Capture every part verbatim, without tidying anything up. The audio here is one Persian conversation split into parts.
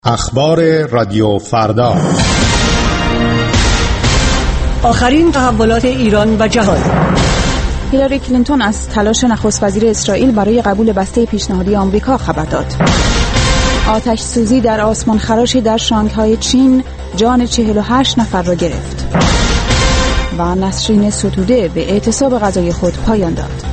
اخبار رادیو فردا. آخرین تحولات ایران و جهان. هیلاری کلینتون از تلاش نخست وزیر اسرائیل برای قبول بسته پیشنهادی آمریکا خبر داد. آتش سوزی در آسمان خراشی در شانگهای چین جان چهل و هشت نفر را گرفت. و نسرین ستوده به اعتصاب غذای خود پایان داد.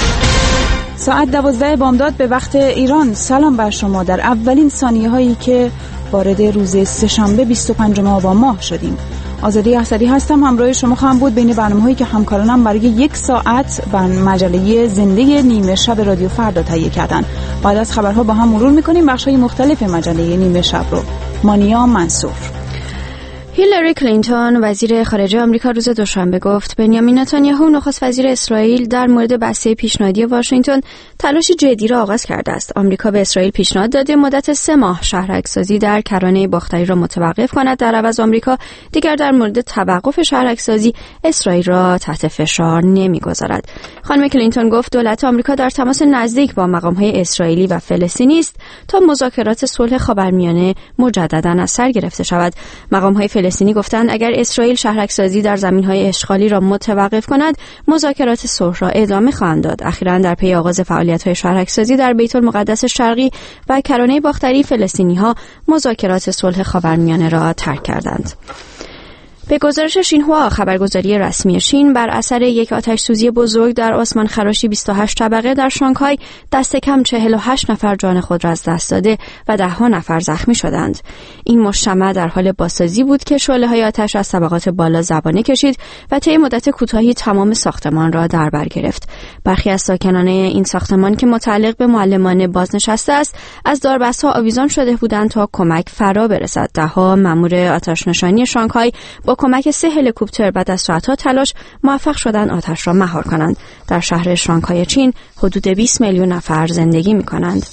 ساعت دوازده بامداد به وقت ایران. سلام بر شما در اولین ثانیه هایی که وارد روز سه‌شنبه بیست و پنجم آبان ماه شدیم. آزادی اسدی هستم، همراه شما خواهم بود بین برنامه‌هایی که همکارانم برای یک ساعت بر مجله زنده نیمه شب رادیو فردا تهیه کردن. بعد از خبرها با هم مرور می‌کنیم بخش‌های مختلف مجله نیمه شب رو. مانیا منصور. هیلاری کلینتون وزیر خارجه آمریکا روز دوشنبه گفت بنیامین نتانیاهو نخست وزیر اسرائیل در مورد بسته پیشنهادی واشنگتن تلاش جدی را آغاز کرده است. آمریکا به اسرائیل پیشنهاد داده مدت سه ماه شهرک‌سازی در کرانه باختری را متوقف کند. در عوض آمریکا دیگر در مورد توقف شهرک‌سازی اسرائیل را تحت فشار نمی‌گذارد. خانم کلینتون گفت دولت آمریکا در تماس نزدیک با مقام‌های اسرائیلی و فلسطینی است تا مذاکرات صلح خاورمیانه مجدداً از سر گرفته شود. مقام‌های فلسطینی گفتند اگر اسرائیل شهرک‌سازی در زمین‌های اشغالی را متوقف کند، مذاکرات صلح را ادامه خواهند داد. اخیراً در پی آغاز فعالیت‌های شهرک‌سازی در بیت المقدس شرقی و کرانه باختری، فلسطینی‌ها مذاکرات صلح خاورمیانه را ترک کردند. به گزارش شینهوا، خبرگزاری رسمی شین، بر اثر یک آتش سوزی بزرگ در آسمان خراشی بیست و هشت طبقه در شانگهای دست کم چهل و هشت نفر جان خود را از دست داده و ده ها نفر زخمی شدند. این مجتمع در حال بازسازی بود که شعله‌های آتش از طبقات بالا زبانه کشید و طی مدت کوتاهی تمام ساختمان را در بر گرفت. برخی از ساکنان این ساختمان که متعلق به معلمان بازنشسته است، از داربست‌ها آویزان شده بودند تا کمک فرا برسد. ده ها مأمور آتش نشانی شانگهای با کمک سه هلیکوپتر بعد از ساعت‌ها تلاش موفق شدند آتش را مهار کنند. در شهر شانگهای چین حدود بیست میلیون نفر زندگی می‌کنند.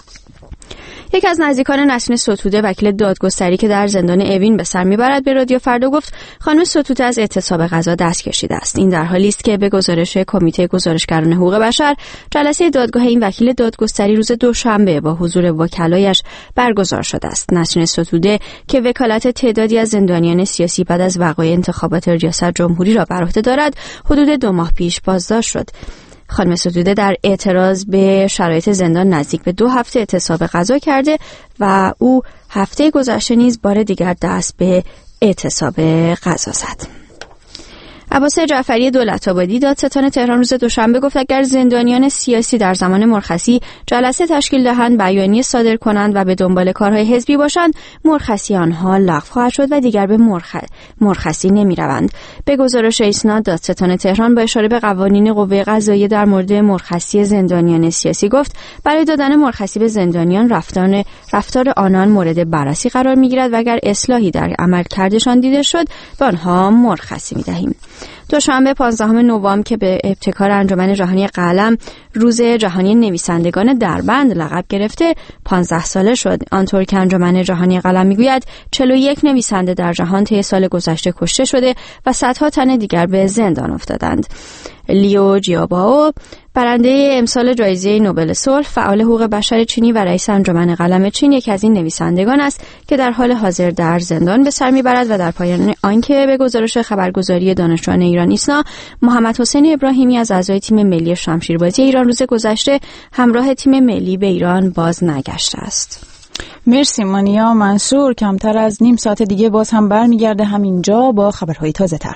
یک از نزدیکان نسرین ستوده، وکیل دادگستری که در زندان اوین به سر میبرد، به رادیو فردا گفت خانم ستوده از اعتصاب غذا دست کشیده است. این در حالی است که به گزارش کمیته گزارشگران حقوق بشر، جلسه دادگاه این وکیل دادگستری روز دوشنبه با حضور وکلایش برگزار شده است. نسرین ستوده که وکالت تعدادی از زندانیان سیاسی بعد از وقایع انتخابات ریاست جمهوری را بر عهده دارد، حدود دو ماه پیش بازداشت شد. خانم ستوده در اعتراض به شرایط زندان نزدیک به دو هفته اعتصاب غذا کرده و او هفته گذشته نیز بار دیگر دست به اعتصاب غذا زد. عباس جعفری دولت‌آبادی، دادستان تهران، روز دوشنبه گفت اگر زندانیان سیاسی در زمان مرخصی جلسه تشکیل دهند، بیانیه صادر کنند و به دنبال کارهای حزبی باشند، مرخصی آنها لغو خواهد شد و دیگر به مرخ... مرخصی نمی‌روند. به گزارش ایسنا، دادستان تهران با اشاره به قوانین قوه قضاییه در مورد مرخصی زندانیان سیاسی گفت برای دادن مرخصی به زندانیان رفتار رفتار آنان مورد بررسی قرار می‌گیرد و اگر اصلاحی در عملکردشان دیده شد، به آنها مرخصی می‌دهیم. دوشنبه پانزدهم نوامبر که به ابتکار انجمن جهانی قلم روز جهانی نویسندگان دربند لقب گرفته پانزده ساله شد. آنطور که انجمن جهانی قلم میگوید چهل و یک نویسنده در جهان طی سال گذشته کشته شده و صدها تن دیگر به زندان افتادند. لیو جیابائو، برنده امسال جایزه نوبل صلح، فعال حقوق بشر چینی و رئیس انجمن قلم چین، یکی از این نویسندگان است که در حال حاضر در زندان به سر میبرد و در پایان آنکه به گزارش خبرگزاری دانشجویان ایران ایسنا، محمد حسین ابراهیمی از اعضای تیم ملی شمشیربازی ایران روز گذشته همراه تیم ملی به ایران باز نگشته است. مرسی مانیا منصور. کمتر از نیم ساعت دیگه باز هم برمیگرده همینجا با خبرهای تازه تر.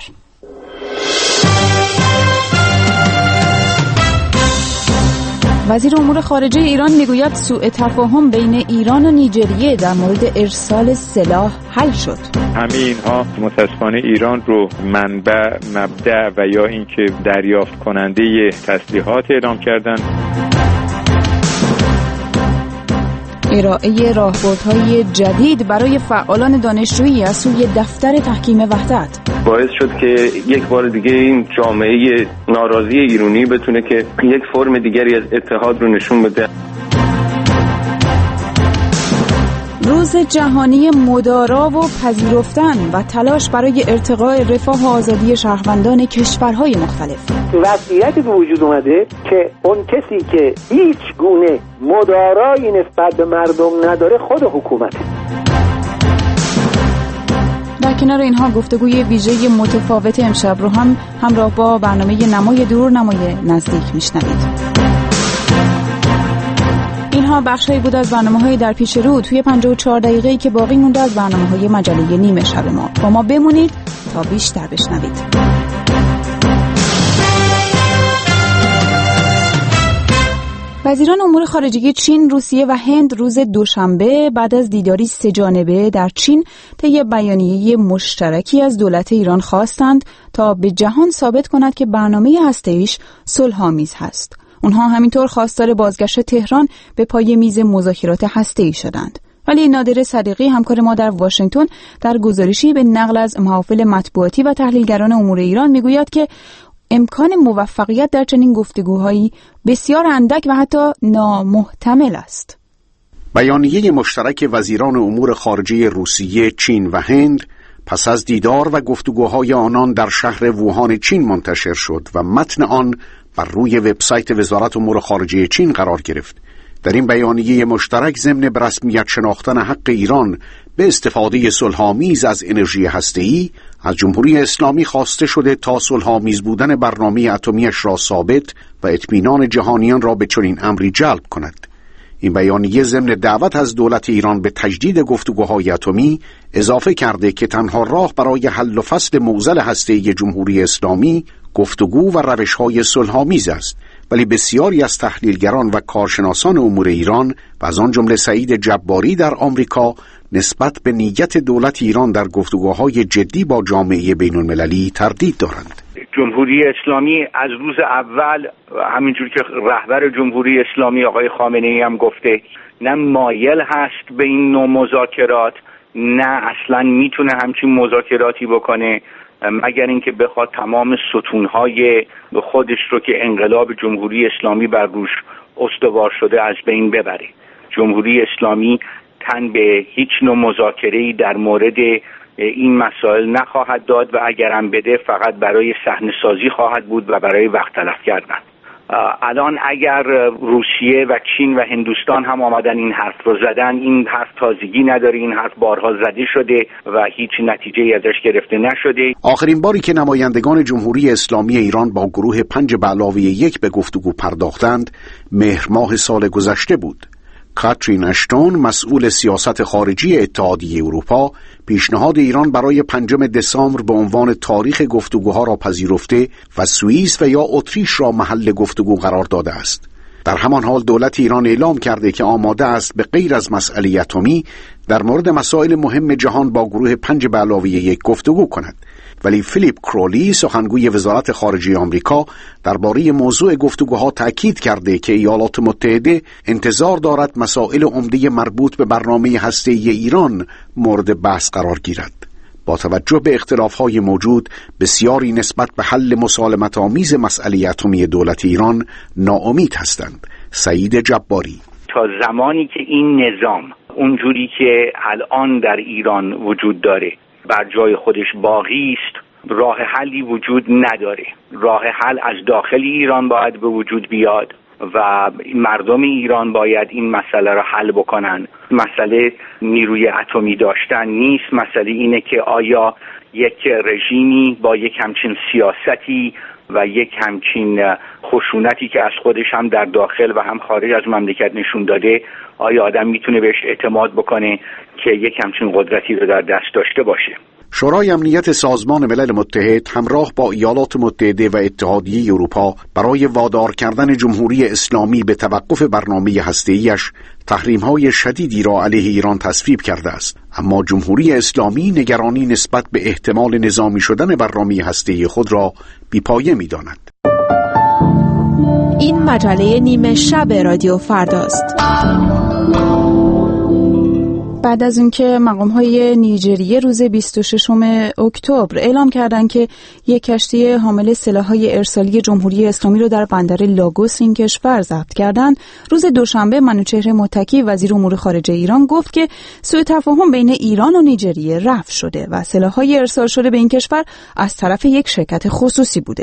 وزیر امور خارجه ایران میگوید سوء تفاهم بین ایران و نیجریه در مورد ارسال سلاح حل شد. همه اینها متاسفانه ایران رو منبع، مبدأ و یا اینکه دریافت کننده تسلیحات اعلام کردن. ارائه راهبردهای جدید برای فعالان دانشجویی از سوی دفتر تحکیم وحدت باعث شد که یک بار دیگه این جامعه ناراضی ایرانی بتونه که یک فرم دیگری از اتحاد رو نشون بده. روز جهانی مدارا و پذیرفتن و تلاش برای ارتقاء رفاه و آزادی شهروندان کشورهای مختلف. وضعیتی به وجود اومده که اون کسی که هیچ گونه مدارایی نسبت به مردم نداره خود حکومته. در کنار اینها گفتگوی ویژه متفاوت امشب رو هم همراه با برنامه نمای دور نمای نزدیک میشنوید. اینها بخشایی بود از برنامه‌های در پیش رو توی پنجاه و چهار دقیقه‌ای که باقی مونده از برنامه‌های مجله نیمه شب ما. با ما بمونید تا بیشتر بشنوید. وزیران امور خارجه چین، روسیه و هند روز دوشنبه بعد از دیداری سه‌جانبه در چین طی بیانیه مشترکی از دولت ایران خواستند تا به جهان ثابت کند که برنامه هسته‌ایش صلح‌آمیز هست. اونها همینطور خواستار بازگشت تهران به پای میز مذاکرات هسته‌ای شدند. ولی نادر صدیقی همکار ما در واشنگتن در گزارشی به نقل از محافل مطبوعاتی و تحلیلگران امور ایران میگوید که امکان موفقیت در چنین گفتگوهایی بسیار اندک و حتی نامحتمل است. بیانیه مشترک وزیران امور خارجه روسیه، چین و هند پس از دیدار و گفتگوهای آنان در شهر ووهان چین منتشر شد و متن آن بر روی وبسایت وزارت امور خارجه چین قرار گرفت. در این بیانیه مشترک ضمن به رسمیت شناختن حق ایران به استفاده صلح‌آمیز از انرژی هسته‌ای از جمهوری اسلامی خواسته شده تا صلح‌آمیز بودن برنامه اتمیش را ثابت و اطمینان جهانیان را به چنین امری جلب کند. این بیانیه ضمن دعوت از دولت ایران به تجدید گفتگوهای اتمی اضافه کرده که تنها راه برای حل و فصل معضل هسته‌ای جمهوری اسلامی گفتگو و روش‌های صلح‌آمیز است. ولی بسیاری از تحلیلگران و کارشناسان امور ایران و از آن جمله سعید جباری در آمریکا نسبت به نیت دولت ایران در گفتگوهای جدی با جامعه بین‌المللی تردید دارند. جمهوری اسلامی از روز اول همینجور که رهبر جمهوری اسلامی آقای خامنه‌ای هم گفته نه مایل هست به این نوع مذاکرات، نه اصلا میتونه همچین مذاکراتی بکنه مگر اینکه بخواد تمام ستونهای خودش رو که انقلاب جمهوری اسلامی بر روش استوار شده از بین ببره. جمهوری اسلامی تن به هیچ نوع مذاکره‌ای در مورد این مسائل نخواهد داد و اگرم بده فقط برای صحنه‌سازی خواهد بود و برای وقت تلف کردن. الان اگر روسیه و چین و هندوستان هم آمدن این حرف رو زدن، این حرف تازگی نداره، این حرف بارها زده شده و هیچ نتیجه‌ای ازش گرفته نشده. آخرین باری که نمایندگان جمهوری اسلامی ایران با گروه پنج به علاوه یک به گفتگو پرداختند مهر ماه سال گذشته بود. کاترین اشتون مسئول سیاست خارجی اتحادیه اروپا پیشنهاد ایران برای پنجم دسامبر به عنوان تاریخ گفتگوها را پذیرفته و سوئیس و یا اتریش را محل گفتگو قرار داده است. در همان حال دولت ایران اعلام کرده که آماده است به غیر از مسئله اتمی در مورد مسائل مهم جهان با گروه پنج به علاوه یک گفتگو کند. ولی فیلیپ کرولی سخنگوی وزارت خارجه آمریکا درباره موضوع گفتگوها تأکید کرده که ایالات متحده انتظار دارد مسائل عمده مربوط به برنامه هسته‌ای ایران مورد بحث قرار گیرد. با توجه به اختلاف‌های موجود بسیاری نسبت به حل مسالمت‌آمیز مسئله اتمی دولت ایران ناامید هستند. سعید جباری: تا زمانی که این نظام اونجوری که الان در ایران وجود داره بر جای خودش باقی است، راه حلی وجود نداره. راه حل از داخل ایران باید به وجود بیاد و مردم ایران باید این مسئله را حل بکنن. مسئله نیروی اتمی داشتن نیست، مسئله اینه که آیا یک رژیمی با یک همچین سیاستی و یک همچین خشونتی که از خودش هم در داخل و هم خارج از مملکت نشون داده، آیا آدم میتونه بهش اعتماد بکنه که یک همچین قدرتی رو در دست داشته باشه؟ شورای امنیت سازمان ملل متحد همراه با ایالات متحده و اتحادیه اروپا برای وادار کردن جمهوری اسلامی به توقف برنامه هسته‌ایش تحریم‌های شدیدی را علیه ایران تصویب کرده است، اما جمهوری اسلامی نگرانی نسبت به احتمال نظامی شدن برنامه هسته‌ای خود را بی‌پایه می‌داند. این مجله نیمه شب رادیو فرداست. بعد از اینکه مقام‌های نیجریه روز بیست و ششم اکتبر اعلام کردند که یک کشتی حامل سلاح‌های ارسالی جمهوری اسلامی رو در بندر لاگوس این کشور ضبط کردند، روز دوشنبه منوچهر متکی وزیر امور خارجه ایران گفت که سوء تفاهم بین ایران و نیجریه رفع شده و سلاح‌های ارسال شده به این کشور از طرف یک شرکت خصوصی بوده.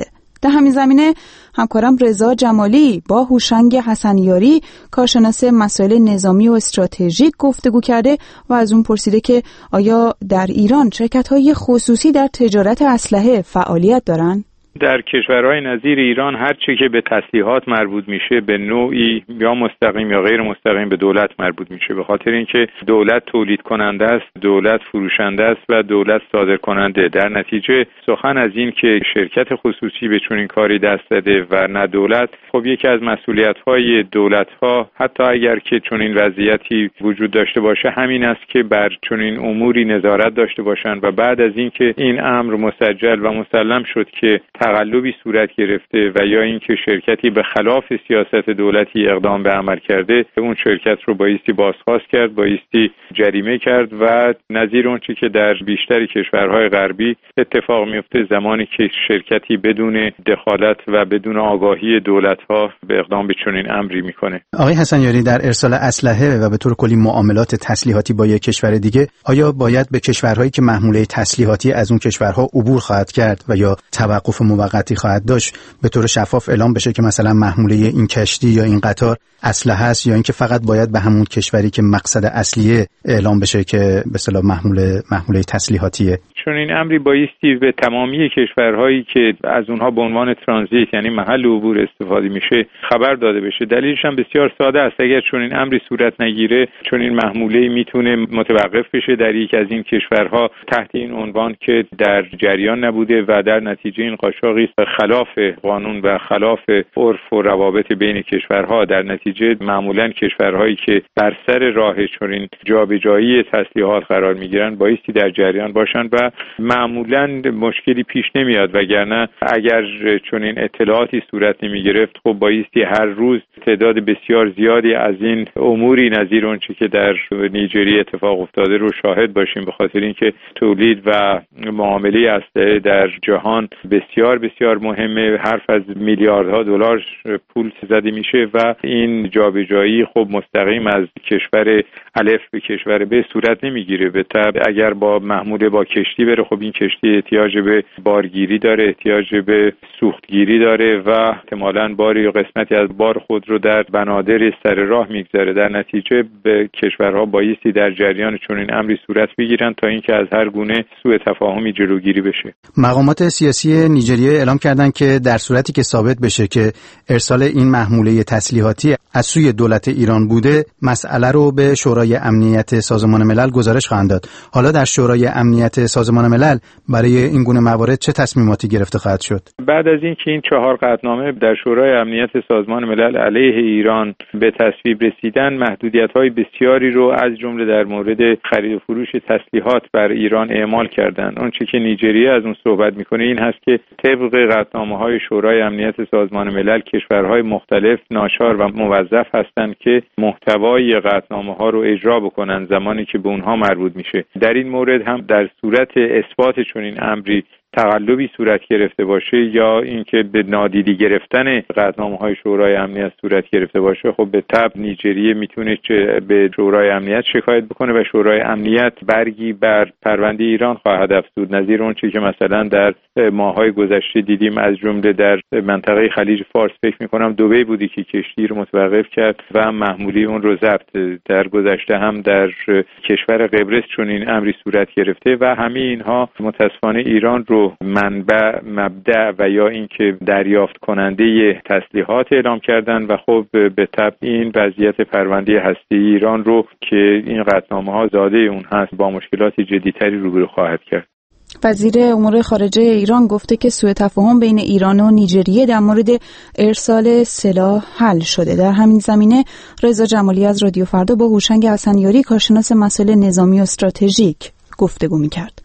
در همین زمینه همکارم رضا جمالی با هوشنگ حسنیاری کارشناس مسائل نظامی و استراتژیک گفتگو کرده و از اون پرسیده که آیا در ایران شرکت‌های خصوصی در تجارت اسلحه فعالیت دارن؟ در کشورهای نظیر ایران هر چه که به تسلیحات مربوط میشه به نوعی یا مستقیم یا غیر مستقیم به دولت مربوط میشه، به خاطر اینکه دولت تولید کننده است، دولت فروشنده است و دولت صادر کننده. در نتیجه سخن از این که شرکت خصوصی به چنین کاری دست زده و نه دولت، خب یکی از مسئولیت‌های دولت‌ها حتی اگر که چنین وضعیتی وجود داشته باشه همین است که بر چنین اموری نظارت داشته باشند و بعد از اینکه این امر مسجل و مسلم شد که تقلبی صورت گرفته و یا اینکه شرکتی به خلاف سیاست دولتی اقدام به عمل کرده، اون شرکت رو بایستی بازخواست کرد، بایستی جریمه کرد و نظیر اون چیزی که در بیشتر کشورهای غربی اتفاق میفته زمانی که شرکتی بدون دخالت و بدون آگاهی دولت‌ها به اقدام به چنین امری میکنه. آقای حسنیاری، در ارسال اسلحه و به طور کلی معاملات تسلیحاتی با یک کشور دیگه، آیا باید به کشورهایی که محموله تسلیحاتی از اون کشورها عبور خواهد کرد و یا توقف موقتی خواهد داشت به طور شفاف اعلام بشه که مثلا محموله این کشتی یا این قطار اسلحه است، یا اینکه فقط باید به همون کشوری که مقصد اصلیه اعلام بشه که به اصطلاح محموله محموله تسلیحاتیه؟ چون این امری بایستی به تمامی کشورهایی که از اونها به عنوان ترانزیت یعنی محل عبور استفاده میشه خبر داده بشه. دلیلش هم بسیار ساده است. اگر چون این امری صورت نگیره، چون این محموله میتونه متوقف بشه در یک از این کشورها تحت این عنوان که در جریان نبوده و در نتیجه این قاچاقی خلاف قانون و خلاف عرف و روابط بین کشورها. در نتیجه معمولا کشورهایی که بر سر راه چون این جابجایی تسلیحات قرار میگیرن بایستی در جریان باشن و معمولا مشکلی پیش نمیاد، وگرنه اگر چون این اطلاعاتی صورت نمی گرفت خب بایستی هر روز تعداد بسیار زیادی از این اموری نظیر اون چی که در نیجریه اتفاق افتاده رو شاهد باشیم، به خاطر اینکه تولید و معامله اسلحه در جهان بسیار بسیار مهمه. حرف از میلیاردها دلار پول زده میشه و این جابجایی خب مستقیم از کشور الف به کشور ب صورت نمیگیره. به طبع اگر با محموله با کشتی بره، خب این کشتی احتیاج به بارگیری داره، احتیاج به سوختگیری داره و احتمالاً باری یا قسمتی از بار خود رو در بنادر سر راه میگذاره. در نتیجه به کشورها بایستی در جریان چون این امری صورت بگیرن تا اینکه از هر گونه سوء تفاهمی جلوگیری بشه. مقامات سیاسی نیجریه اعلام کردن که در صورتی که ثابت بشه که ارسال این محموله تسلیحاتی از سوی دولت ایران بوده، مسئله رو به شورای امنیت سازمان ملل گزارش خواهند داد. حالا در شورای امنیت سازمان ملل برای این گونه موارد چه تصمیماتی گرفته خواهد شد؟ بعد از اینکه این چهار قطعنامه در شورای امنیت سازمان ملل علیه ایران به تصویب رسیدن، محدودیت‌های بسیاری رو از جمله در مورد خرید و فروش تسلیحات بر ایران اعمال کردند. اون چیزی که نیجریه از اون صحبت میکنه این هست که طبق قطعنامه‌های شورای امنیت سازمان ملل کشورهای مختلف ناچار و موظف هستند که محتوای قطعنامه‌ها رو اجرا بکنن زمانی که به اونها مربوط میشه. در این مورد هم در صورت اثبات چنین امری تقلبی صورت گرفته باشه یا اینکه به نادیده گرفتن قطعنامه‌های شورای امنیت صورت گرفته باشه، خب به تبع نیجریه میتونه به شورای امنیت شکایت بکنه و شورای امنیت برگی بر پرونده ایران خواهد افزود، نظیر اون چیزی که مثلا در ماه‌های گذشته دیدیم. از جمله در منطقه خلیج فارس فکر می‌کنم دبی بودی که کشتی رو متوقف کرد و محموله اون رو ضبط. در گذشته هم در کشور قبرس چون این امری صورت گرفته و همه اینها متأسفانه ایران رو منبع، مبدأ و یا اینکه دریافت کننده تسلیحات اعلام کردن و خب به تبع این وضعیت پرونده هسته ایران رو که این قطعنامه‌ها زاده اون هست با مشکلات جدی‌تری روبرو خواهد کرد. وزیر امور خارجه ایران گفته که سوء تفاهم بین ایران و نیجریه در مورد ارسال سلاح حل شده. در همین زمینه رضا جمالی از رادیو فردا با هوشنگ حسنیاری کارشناس مسائل نظامی و استراتژیک گفتگو می‌کرد.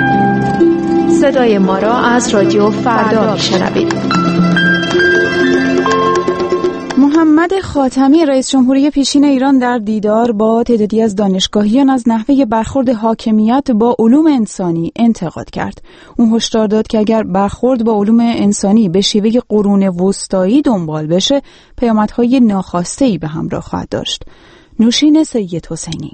صدای ما را از رادیو فردا می‌شنوید. محمد خاتمی رئیس جمهوری پیشین ایران در دیدار با تعدادی از دانشگاهیان از نحوه برخورد حاکمیت با علوم انسانی انتقاد کرد. اون هشدار داد که اگر برخورد با علوم انسانی به شیوه قرون وسطایی دنبال بشه، پیامدهای ناخواسته ای به همراه خواهد داشت. نوشین سید حسینی.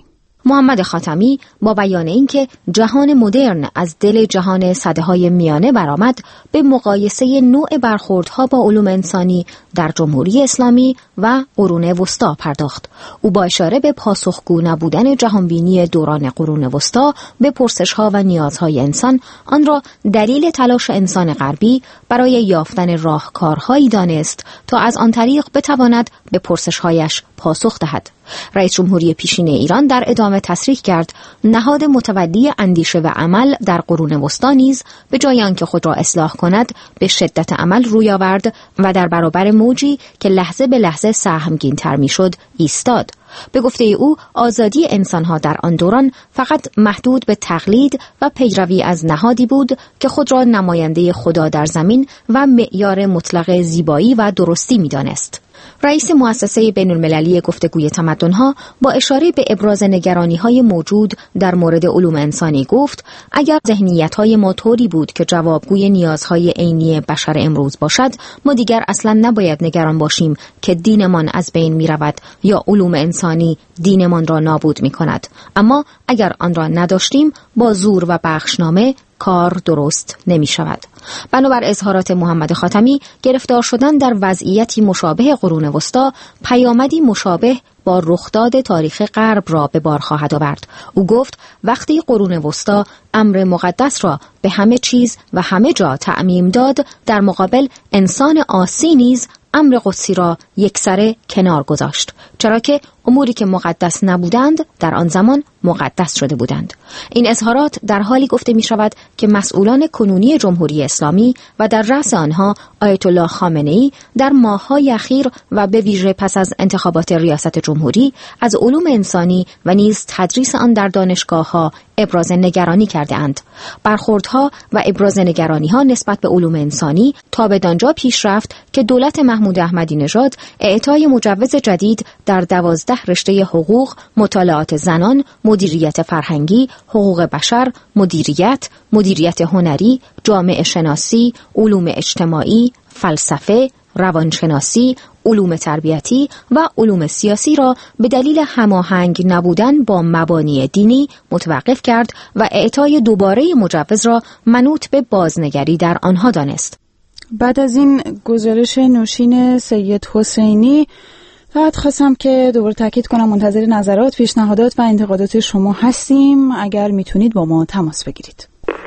محمد خاتمی با بیان اینکه جهان مدرن از دل جهان سده‌های میانه برآمد، به مقایسه نوع برخوردها با علوم انسانی در جمهوری اسلامی و قرون وسطا پرداخت. او با اشاره به پاسخگو نبودن جهانبینی دوران قرون وسطا به پرسش‌ها و نیازهای انسان، آن را دلیل تلاش انسان غربی برای یافتن راهکارهایی دانست تا از آن طریق بتواند به پرسش‌هایش پاسخ دهد. رئیس جمهوری پیشین ایران در ادامه تصریح کرد نهاد متولی اندیشه و عمل در قرون وسطا نیز به جای آنکه خود را اصلاح کند به شدت عمل روی آورد و در برابر موجی که لحظه به لحظه سهمگین‌تر می‌شد ایستاد. به گفته او آزادی انسانها در آن دوران فقط محدود به تقلید و پیروی از نهادی بود که خود را نماینده خدا در زمین و معیار مطلق زیبایی و درستی می‌دانست. رئیس مؤسسه بین‌المللی گفتگوی تمدن‌ها با اشاره به ابراز نگرانی‌های موجود در مورد علوم انسانی گفت اگر ذهنیت‌های ما طوری بود که جوابگوی نیازهای عینی بشر امروز باشد، ما دیگر اصلاً نباید نگران باشیم که دینمان از بین می‌رود یا علوم انسانی دینمان را نابود می‌کند. اما اگر آن را نداشتیم، با زور و بخشنامه کار درست نمی شود. بنابر اظهارات محمد خاتمی، گرفتار شدن در وضعیتی مشابه قرون وسطا پیامدی مشابه با رخداد تاریخ غرب را به بار خواهد آورد. او گفت وقتی قرون وسطا امر مقدس را به همه چیز و همه جا تعمیم داد، در مقابل انسان عاصی نیز امر قدسی را یکسره کنار گذاشت، چرا که اموری که مقدس نبودند در آن زمان مقدس شده بودند. این اظهارات در حالی گفته می شود که مسئولان کنونی جمهوری اسلامی و در رأس آنها آیت الله خامنه‌ای در ماه‌های اخیر و به ویژه پس از انتخابات ریاست جمهوری از علوم انسانی و نیز تدریس آن در دانشگاه‌ها ابراز نگرانی کرده اند. برخوردها و ابراز نگرانی‌ها نسبت به علوم انسانی تا به دانجا پیش رفت که دولت محمود احمدی نژاد اعطای مجوز جدید در دوازده رشته حقوق، مطالعات زنان، مدیریت فرهنگی، حقوق بشر، مدیریت، مدیریت هنری، جامعه شناسی، علوم اجتماعی، فلسفه، روانشناسی، علوم تربیتی و علوم سیاسی را به دلیل هماهنگ نبودن با مبانی دینی متوقف کرد و اعطای دوباره مجوز را منوط به بازنگری در آنها دانست. بعد از این گزارش نوشین سید حسینی، فقط خواستم که دوباره تاکید کنم منتظر نظرات، پیشنهادات و انتقادات شما هستیم. اگر میتونید با ما تماس بگیرید.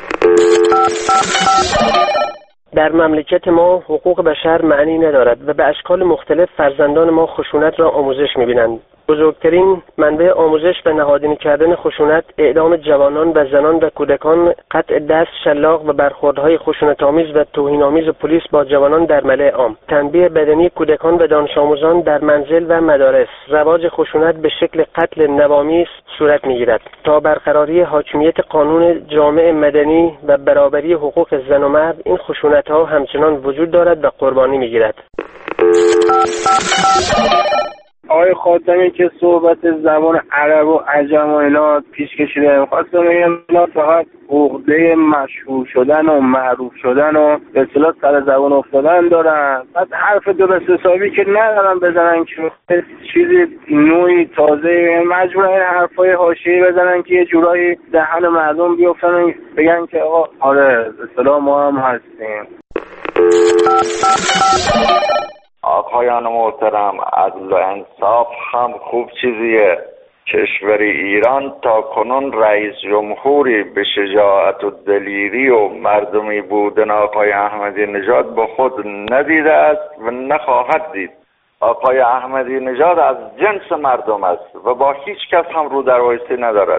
در مملکت ما حقوق بشر معنی ندارد و به اشکال مختلف فرزندان ما خشونت را آموزش می‌بینند. بزرگترین منبع آموزش و نهادینه کردن خشونت اعدام جوانان و زنان و کودکان، قطع دست، شلاق و برخوردهای خشونت‌آمیز و توهین‌آمیز پلیس با جوانان در ملأ عام، تنبیه بدنی کودکان و دانش آموزان در منزل و مدارس، رواج خشونت به شکل قتل نوامیس صورت می‌گیرد تا برقراری حاکمیت قانون جامع مدنی و برابری حقوق زن و مرد. این خشونت‌ها همچنان وجود دارد و قربانی می‌گیرد. آقای خاتمی که صحبت زبان عرب و عجم و اینا پیش کشیده، می‌خواستم بگم اینا فقط عقده مشهور شدن و معروف شدن و به اصطلاح سر زبان افتادن دارن. بعد حرف درست حسابی که ندارن بزنن که چیزی نوعی تازه، مجبورن این حرفای حاشیه‌ای بزنن که یه جورایی دهن مردم بیفتن بگن که آقا آره به اصطلاح ما هم هستیم. آقایان محترم، عدل و انصاف هم خوب چیزیه. کشور ایران تا کنون رئیس جمهوری به شجاعت و دلیری و مردمی بودن آقای احمدی نژاد با خود ندیده است و نخواهد دید. آقای احمدی نژاد از جنس مردم است و با هیچ کس هم رو در وایسی ندارد.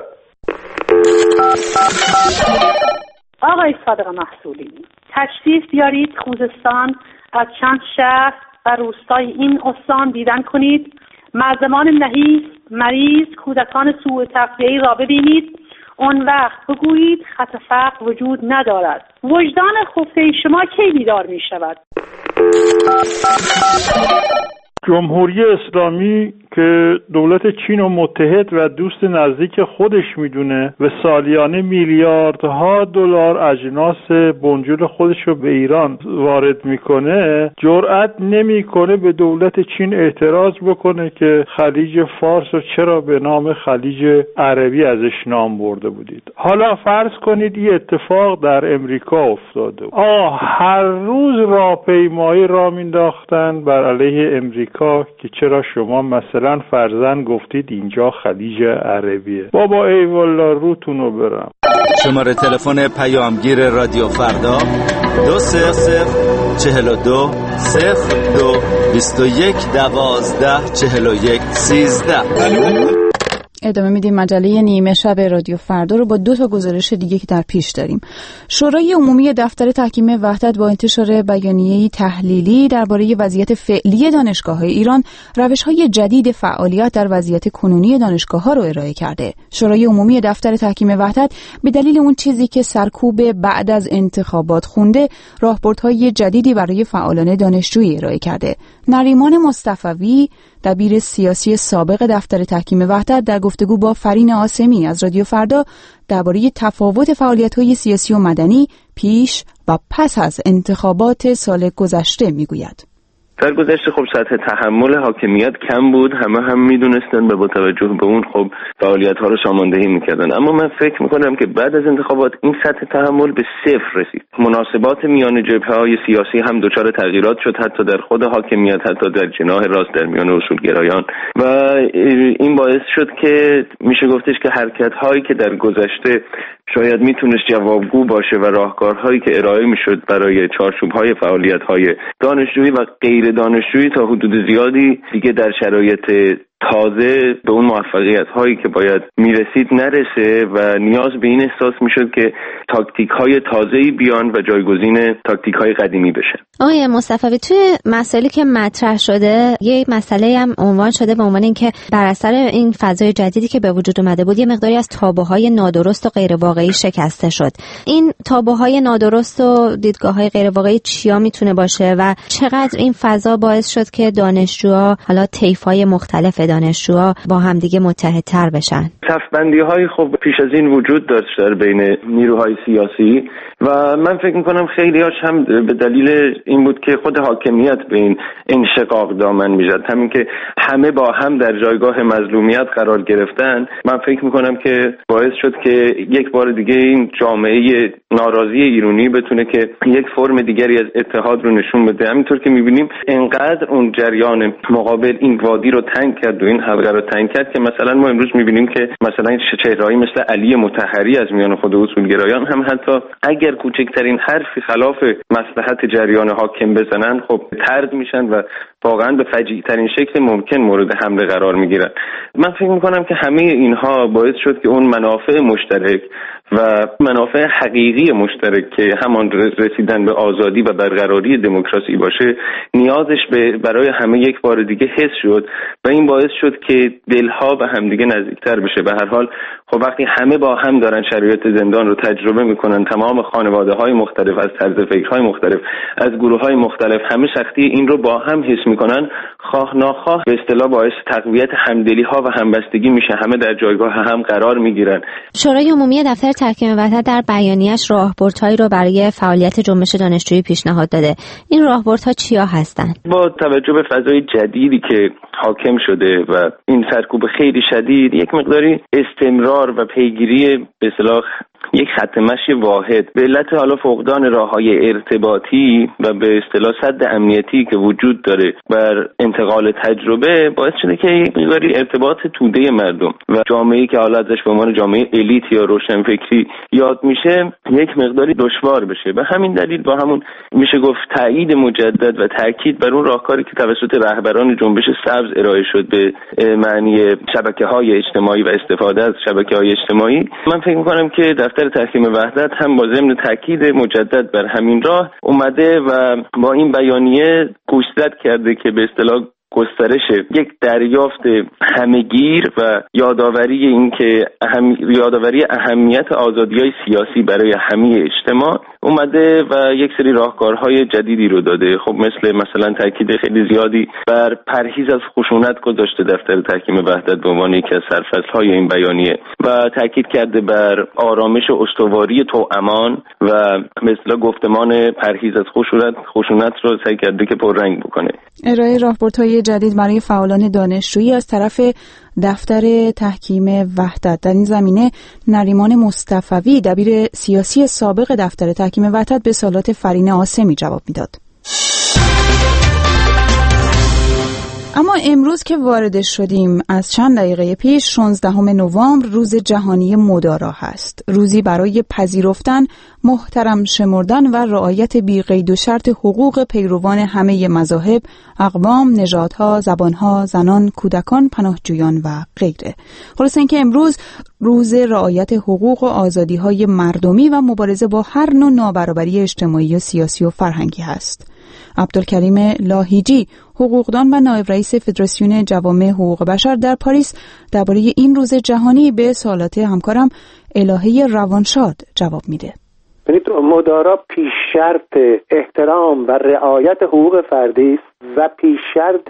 آقای صادق محصولی، تشریف بیارید خوزستان، از چند شهر و روستای این استان دیدن کنید، مردمان نحیف، مریض، کودکان سوء تغذیه‌ای را ببینید. اون وقت بگویید خط فقر وجود ندارد. وجدان خفته شما کی بیدار می شود؟ جمهوری اسلامی که دولت چین و متحد و دوست نزدیک خودش میدونه و سالیانه میلیاردها دلار اجناس بنجل خودش رو به ایران وارد میکنه، جرأت نمیکنه به دولت چین اعتراض بکنه که خلیج فارس رو چرا به نام خلیج عربی ازش نام برده بودید. حالا فرض کنید این اتفاق در امریکا افتاده. آه هر روز راهپیمایی را مینداختن بر علیه امریکا که چرا شما مثلا فرضاً گفتید اینجا خلیج عربیه. بابا ای والا روتونو برم. شماره تلفن پیامگیر رادیو فردا دو صفر صفر چهل و دو صفر دو بیست و یک دوازده چهل و یک سیزده. ادامه میدیم مجله نیمه شب رادیو فردا رو با دو تا گزارش دیگه که در پیش داریم. شورای عمومی دفتر تحکیم وحدت با انتشار بیانیه‌ای تحلیلی درباره وضعیت فعلی دانشگاه‌های ایران، روش‌های جدید فعالیت در وضعیت کنونی دانشگاه‌ها رو ارائه کرده. شورای عمومی دفتر تحکیم وحدت به دلیل اون چیزی که سرکوب بعد از انتخابات خونده، راهبردهای جدیدی برای فعالان دانشجویی ارائه کرده. نریمان مصطفوی، دبیر سیاسی سابق دفتر تحکیم وحدت، در گفتگو با فرین آسمی از رادیو فردا درباره تفاوت فعالیت‌های سیاسی و مدنی پیش و پس از انتخابات سال گذشته میگوید. در گذشته خب سطح تحمل حاکمیت کم بود، همه هم میدونستن و با توجه به اون خب فعالیت ها رو ساماندهی میکردن. اما من فکر میکنم که بعد از انتخابات این سطح تحمل به صفر رسید. مناسبات میان جبهه های سیاسی هم دچار تغییرات شد، حتی در خود حاکمیت، حتی در جناح راست، در میان اصولگرایان، و این باعث شد که میشه گفتش که حرکت هایی که در گذشته شاید میتونست جوابگو باشه و راهکارهایی که ارائه میشد برای چارچوب‌های فعالیت‌های دانشجویی و غیر دانشجویی تا حدود زیادی دیگه در شرایط تازه به اون موفقیت هایی که باید میرسید نرسه و نیاز به این احساس میشد که تاکتیک های تازه‌ای بیان و جایگزین تاکتیک های قدیمی بشن. آقای مصطفی، توی مسائلی که مطرح شده یه مسئله هم عنوان شده به عنوان اینکه بر اثر این فضای جدیدی که به وجود اومده بود یه مقداری از تابوهای نادرست و غیر واقعی شکسته شد. این تابوهای نادرست و دیدگاه‌های غیر واقعی چیا میتونه باشه و چقدر این فضا باعث شد که دانشجوها، حالا طیف‌های مختلف دانشجوها، با هم دیگه متحدتر بشن؟ صف‌بندی‌های خب پیش از این وجود داشت در بین نیروهای سیاسی و من فکر می‌کنم خیلی‌هاش هم به دلیل این بود که خود حاکمیت به این انشقاق دامن می‌زد. همین که همه با هم در جایگاه مظلومیت قرار گرفتن، من فکر می‌کنم که باعث شد که یک بار دیگه این جامعه ناراضی ایرانی بتونه که یک فرم دیگری از اتحاد رو نشون بده. همینطور که می‌بینیم انقدر اون جریان مقابل این وادی رو تنگ کرد و این حلقه رو تنگ کرد که مثلا ما امروز می‌بینیم که مثلا چهره‌ای مثل علی مطهری از میان خود اصولگرایان هم حتی اگر کوچکترین حرفی خلاف مصلحت جریان حاکم بزنن خب طرد میشن و واقعا به فجیع‌ترین شکل ممکن مورد حمله قرار میگیرن. من فکر میکنم که همه اینها باعث شد که اون منافع مشترک و منافع حقیقی مشترک که همان رسیدن به آزادی و برقراری دموکراسی باشه نیازش به برای همه یک بار دیگه حس شد و این باعث شد که دلها به همدیگه نزدیکتر بشه. به هر حال خب وقتی همه با هم دارن شرایط زندان رو تجربه میکنن، تمام خانواده‌های مختلف از طرز فکرهای مختلف، از گروه‌های مختلف، همه سختی این رو با هم حس میکنن، خواه ناخواه به اصطلاح باعث تقویت همدلی‌ها و همبستگی میشه، همه در جایگاه هم قرار میگیرن. شورای عمومی دفتر تحکیم وحدت در بیانیه‌اش راهبردهایی رو برای فعالیت جنبش دانشجویی پیشنهاد داده. این راهبردها چیا هستند؟ با توجه به فضای جدیدی که حاکم شده و این سرکوب خیلی شدید، یک مقداری استمرار و پیگیری به اصطلاح یک خط مشی واحد به علت حالا فقدان راههای ارتباطی و به اصطلاح سد امنیتی که وجود داره بر انتقال تجربه باعث شده که یک مقداری ارتباط توده مردم و جامعه‌ای که حالا ازش به عنوان جامعه الیت یا روشنفکری یاد میشه یک مقداری دشوار بشه. به همین دلیل با همون میشه گفت تایید مجدد و تاکید بر اون راهکاری که توسط رهبران جنبش سبز ارائه شد به معنی شبکه‌های اجتماعی و استفاده از شبکه‌های اجتماعی، من فکر می‌کنم که دفتر تحکیم وحدت هم با ضمن تاکید مجدد بر همین راه اومده و با این بیانیه گوشزد کرده که به اصطلاح گسترش یک دریافت همه‌گیر و یادآوری این که اهم... یادآوری اهمیت آزادی‌های سیاسی برای همه اجتماع اومده و یک سری راهکارهای جدیدی رو داده. خب مثل مثلا تاکید خیلی زیادی بر پرهیز از خشونت گذاشته دفتر تحکیم وحدت به عنوان یکی از سرفصل‌های این بیانیه و تاکید کرده بر آرامش استواری توامان و مثلا گفتمان پرهیز از خشونت خشونت رو سعی کرده که پررنگ بکنه. ارائه راهبردهای جدید برای فعالان دانشجویی از طرف دفتر تحکیم وحدت. در این زمینه نریمان مصطفوی دبیر سیاسی سابق دفتر تحکیم وحدت به سوالات فرین عاصمی جواب میداد. اما امروز که وارد شدیم از چند دقیقه پیش شانزدهم نوامبر روز جهانی مدارا هست. روزی برای پذیرفتن، محترم شمردن و رعایت بی‌قید و شرط حقوق پیروان همه مذاهب، اقوام، نژادها، زبانها، زنان، کودکان، پناهجویان و غیره. خلاصه اینکه امروز روز رعایت حقوق و آزادی‌های مردمی و مبارزه با هر نوع نابرابری اجتماعی و سیاسی و فرهنگی هست. عبدالکریم لاهیجی، حقوقدان و نایب رئیس فدراسیون جوامع حقوق بشر در پاریس درباره این روز جهانی به سوالات همکارم الهه روانشاد جواب میده. ببینید مدارا پیش شرط احترام و رعایت حقوق فردی است و پیش شرط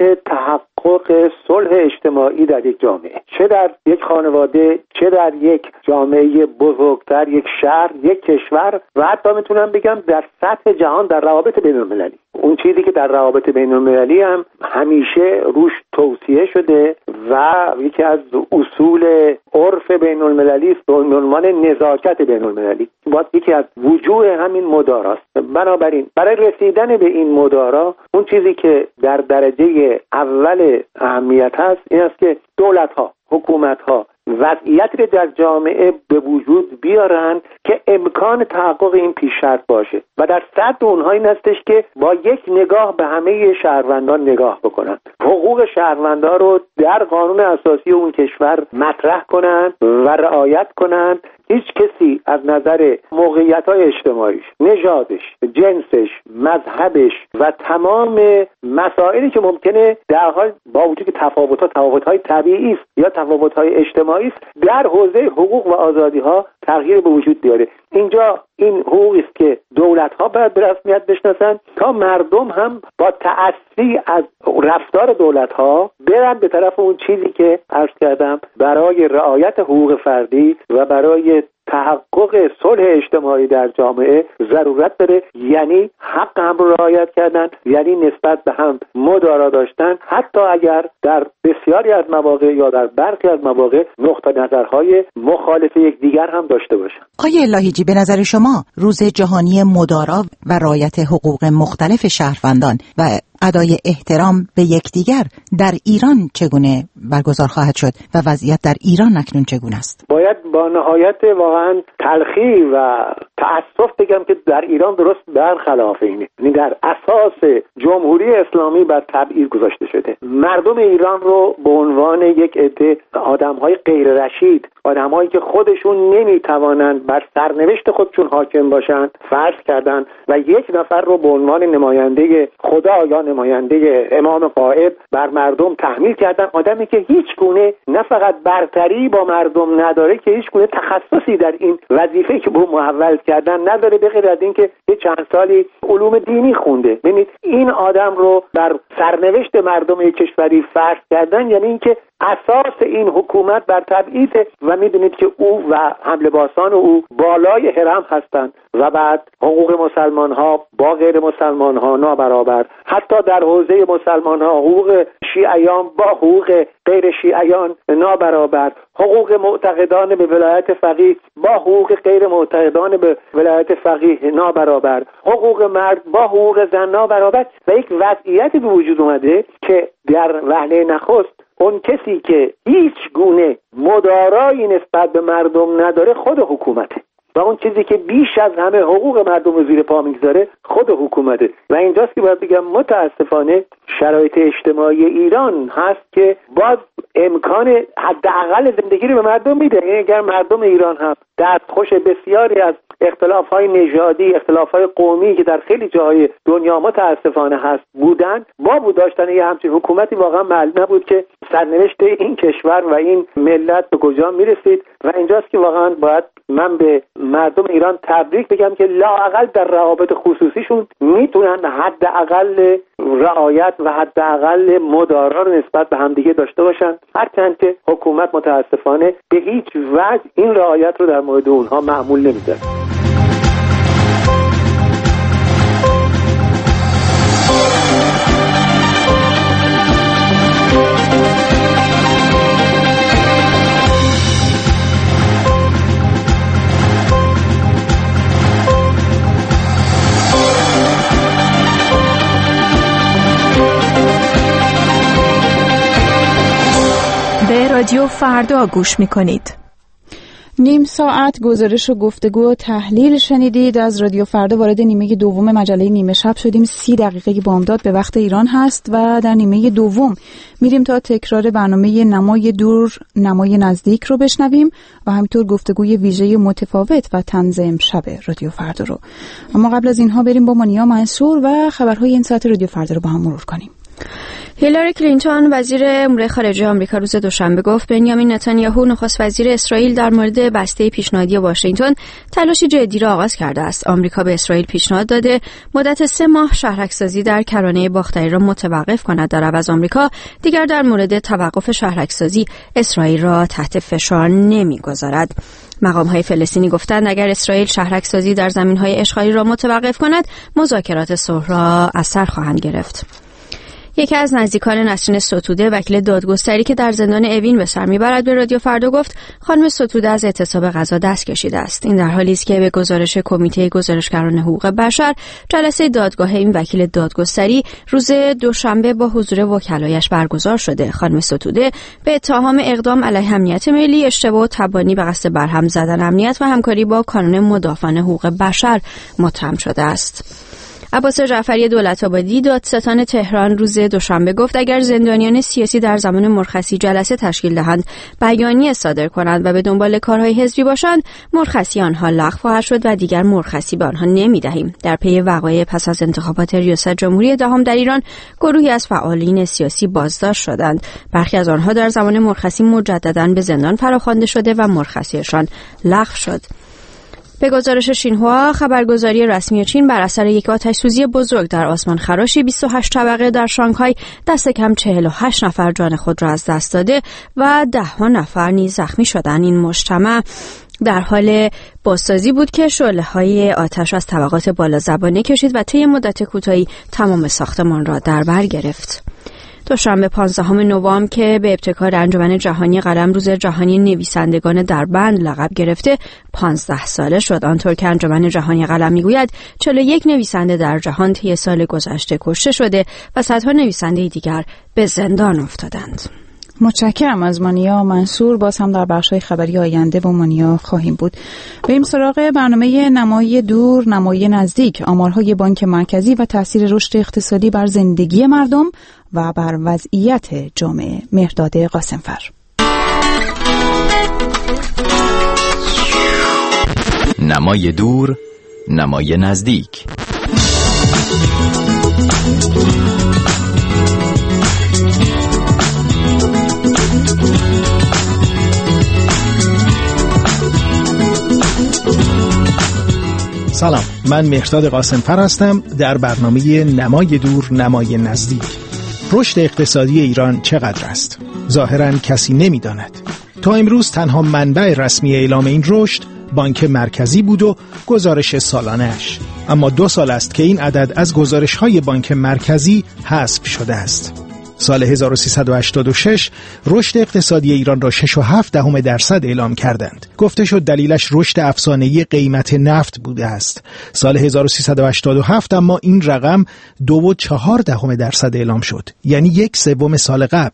تحقق صلح اجتماعی در یک جامعه، چه در یک خانواده، چه در یک جامعه بزرگتر، یک شهر، یک کشور و حتی میتونم بگم در سطح جهان در روابط بین المللی. اون چیزی که در روابط بین المللی هم همیشه روش توصیه شده و یکی از اصول عرف بین المللی است به عنوان نزاکت بین المللی، باید یکی از وجوه همین مداراست. بنابراین برای رسیدن به این مدارا اون چیزی که در درجه اول اهمیت هست این است که دولت‌ها، حکومت‌ها وضعیتی رو در جامعه به وجود بیارن که امکان تحقق این پیش شرط باشه و در صدر اونها این هستش که با یک نگاه به همه شهروندان نگاه بکنن، حقوق شهروندان رو در قانون اساسی اون کشور مطرح کنن و رعایت کنن. هیچ کسی از نظر موقعیت‌های اجتماعیش، نژادش، جنسش، مذهبش و تمام مسائلی که ممکنه در حال با وجود تفاوت‌ها تفاوت‌های طبیعی است یا تفاوت‌های اجتماعی است در حوزه حقوق و آزادی‌ها تغییر به وجود بیاره. اینجا این حقوقی است که دولت‌ها باید به رسمیت بشناسن تا مردم هم با تأثیر از رفتار دولت‌ها برن به طرف اون چیزی که عرض کردم برای رعایت حقوق فردی و برای تحقق صلح اجتماعی در جامعه ضرورت داره، یعنی حق هم رو رعایت کردن، یعنی نسبت به هم مدارا داشتن، حتی اگر در بسیاری از مواقع یا در برخی از مواقع نقطه نظرهای مخالف یکدیگر هم داشته باشن. آقای لاهیجی، به نظر شما روز جهانی مدارا و رعایت حقوق مختلف شهروندان و ادای احترام به یکدیگر در ایران چگونه برگزار خواهد شد و وضعیت در ایران اکنون چگونه است؟ باید با نهایت واقعا تلخی و تأسف بگم که در ایران درست برخلاف اینه. یعنی در اساس جمهوری اسلامی بر تبعیض گذاشته شده. مردم ایران رو به عنوان یک عده آدم‌های غیر رشید، آدم‌هایی که خودشون نمی‌توانند بر سرنوشت خودشون حاکم باشند فرض کردن و یک نفر رو به عنوان نماینده خدا یا نماینده امام غائب بر مردم تحمیل کردن. آدمی که هیچ گونه نه فقط برتری با مردم نداره، که هیچ گونه تخصصی در این وظیفه که به محول کردن نداره، به غیر از اینکه یه چند سالی علوم دینی خونده. ببینید این آدم رو بر سرنوشت مردم یک کشوری فرض کردن یعنی اینکه اساس این حکومت بر تبعیض و میدونید که او و هملباسان او بالای حرم هستند و بعد حقوق مسلمان ها با غیر مسلمان ها نابرابر، حتی در حوزه مسلمان ها حقوق شیعیان با حقوق غیر شیعیان نابرابر، حقوق معتقدان به ولایت فقیه با حقوق غیر معتقدان به ولایت فقیه نابرابر، حقوق مرد با حقوق زن نابرابر و یک وضعیتی به وجود اومده که در وهله نخست اون کسی که هیچ گونه مدارایی نسبت به مردم نداره خود حکومته. و اون چیزی که بیش از همه حقوق مردم رو زیر پا میگذاره خود حکومته. و اینجاست که باید بگم متاسفانه شرایط اجتماعی ایران هست که باز امکان حداقل زندگی رو به مردم میده. یعنی اگر مردم ایران هم دستخوش بسیاری از اختلاف‌های نژادی، اختلاف‌های قومی که در خیلی جاهای دنیا متاسفانه هست بودن، با بود داشتن یه همچین حکومتی واقعا معلوم نبود که سرنوشت این کشور و این ملت به کجا میرسید. و اینجاست که واقعا باید من به مردم ایران تبریک بگم که لااقل در روابط خصوصیشون میتونن حداقل رعایت و حداقل مدارا رو نسبت به همدیگه داشته باشن، هرچند که حکومت متاسفانه به هیچ وجه این رعایت رو در مورد اونها معمول نمی‌داره. به رادیو فردا گوش میکنید. نیم ساعت گزارش و گفتگو و تحلیل شنیدید از رادیو فردا. وارد نیمه دوم مجله نیمه شب شدیم. سی دقیقه بامداد به وقت ایران هست و در نیمه دوم میریم تا تکرار برنامه نمای دور نمای نزدیک رو بشنویم و همینطور گفتگوی ویژه متفاوت و طنز امشب رادیو فردا رو. اما قبل از اینها بریم با مانیا منصور و خبرهای این ساعت رادیو فردا رو با هم مرور کنیم. هیلاری کلینتون وزیر امور خارجه آمریکا روز دوشنبه گفت بنیامین نتانیاهو نخست وزیر اسرائیل در مورد بسته پیشنهادی واشنگتن تلاشی جدی را آغاز کرده است. آمریکا به اسرائیل پیشنهاد داده مدت سه ماه شهرک‌سازی در کرانه باختری را متوقف کند. در عوض آمریکا دیگر در مورد توقف شهرک‌سازی اسرائیل را تحت فشار نمی‌گذارد. مقام‌های فلسطینی گفتند اگر اسرائیل شهرک‌سازی در زمین‌های اشغالی را متوقف کند مذاکرات صلح را از سر خواهند گرفت. یکی از نزدیکان نسرین ستوده وکیل دادگستری که در زندان اوین به سر میبرد به رادیو فردا گفت خانم ستوده از اعتصاب غذا دست کشیده است. این در حالی است که به گزارش کمیته گزارشگران حقوق بشر جلسه دادگاه این وکیل دادگستری روز دوشنبه با حضور وکلایش برگزار شده. خانم ستوده به اتهام اقدام علیه امنیت ملی، اشتباه و تبانی به قصد برهم زدن امنیت و همکاری با کانون مدافعان حقوق بشر متهم شده است. عباس جعفری دولت‌آبادی دادستان تهران روز دوشنبه گفت اگر زندانیان سیاسی در زمان مرخصی جلسه تشکیل دهند، بیانیه صادر کنند و به دنبال کارهای حزبی باشند، مرخصی آنها لغو خواهد شد و دیگر مرخصی به آنها نمی‌دهیم. در پی وقایع پس از انتخابات ریاست جمهوری دهم در ایران، گروهی از فعالین سیاسی بازداشت شدند. برخی از آنها در زمان مرخصی مجدداً به زندان فراخوانده شده و مرخصیشان لغو شد. به گزارش شینهوا، خبرگزاری رسمی چین بر اثر یک آتش‌سوزی بزرگ در آسمان خراشی بیست و هشت طبقه در شانگهای دست کم چهل و هشت نفر جان خود را از دست داده و ده ها نفر نیز زخمی شدند. این مجتمع در حال بازسازی بود که شعله‌های آتش از طبقات بالا زبانه کشید و طی مدت کوتاهی تمام ساختمان را در بر گرفت. دوشنبه پانزدهم نوامبر که به ابتکار انجمن جهانی قلم روز جهانی نویسندگان در بند لقب گرفته پانزده ساله شد. آنطور که انجمن جهانی قلم میگوید چهل و یک نویسنده در جهان طی سال گذشته کشته شده و صدها نویسنده دیگر به زندان افتادند. متشکرم از مانیا منصور. باز هم در بخش‌های خبری آینده با مانیا خواهیم بود. بریم سراغ برنامه نمای دور نمای نزدیک، آمارهای بانک مرکزی و تاثیر رشد اقتصادی بر زندگی مردم و بر وضعیت جامعه. مهرداد قاسمفر. نمای دور نمای نزدیک. سلام، من مهرداد قاسمفر هستم در برنامه نمای دور نمای نزدیک. رشد اقتصادی ایران چقدر است؟ ظاهراً کسی نمی‌داند. تا امروز تنها منبع رسمی اعلام این رشد بانک مرکزی بود و گزارش سالانه‌اش. اما دو سال است که این عدد از گزارش‌های بانک مرکزی حذف شده است. سال هزار و سیصد و هشتاد و شش رشد اقتصادی ایران را شش و هفت دهم درصد اعلام کردند. گفته شد دلیلش رشد افسانه‌ای قیمت نفت بوده است. سال هزار و سیصد و هشتاد و هفت اما این رقم دو و چهار دهم درصد اعلام شد، یعنی یک سوم سال قبل.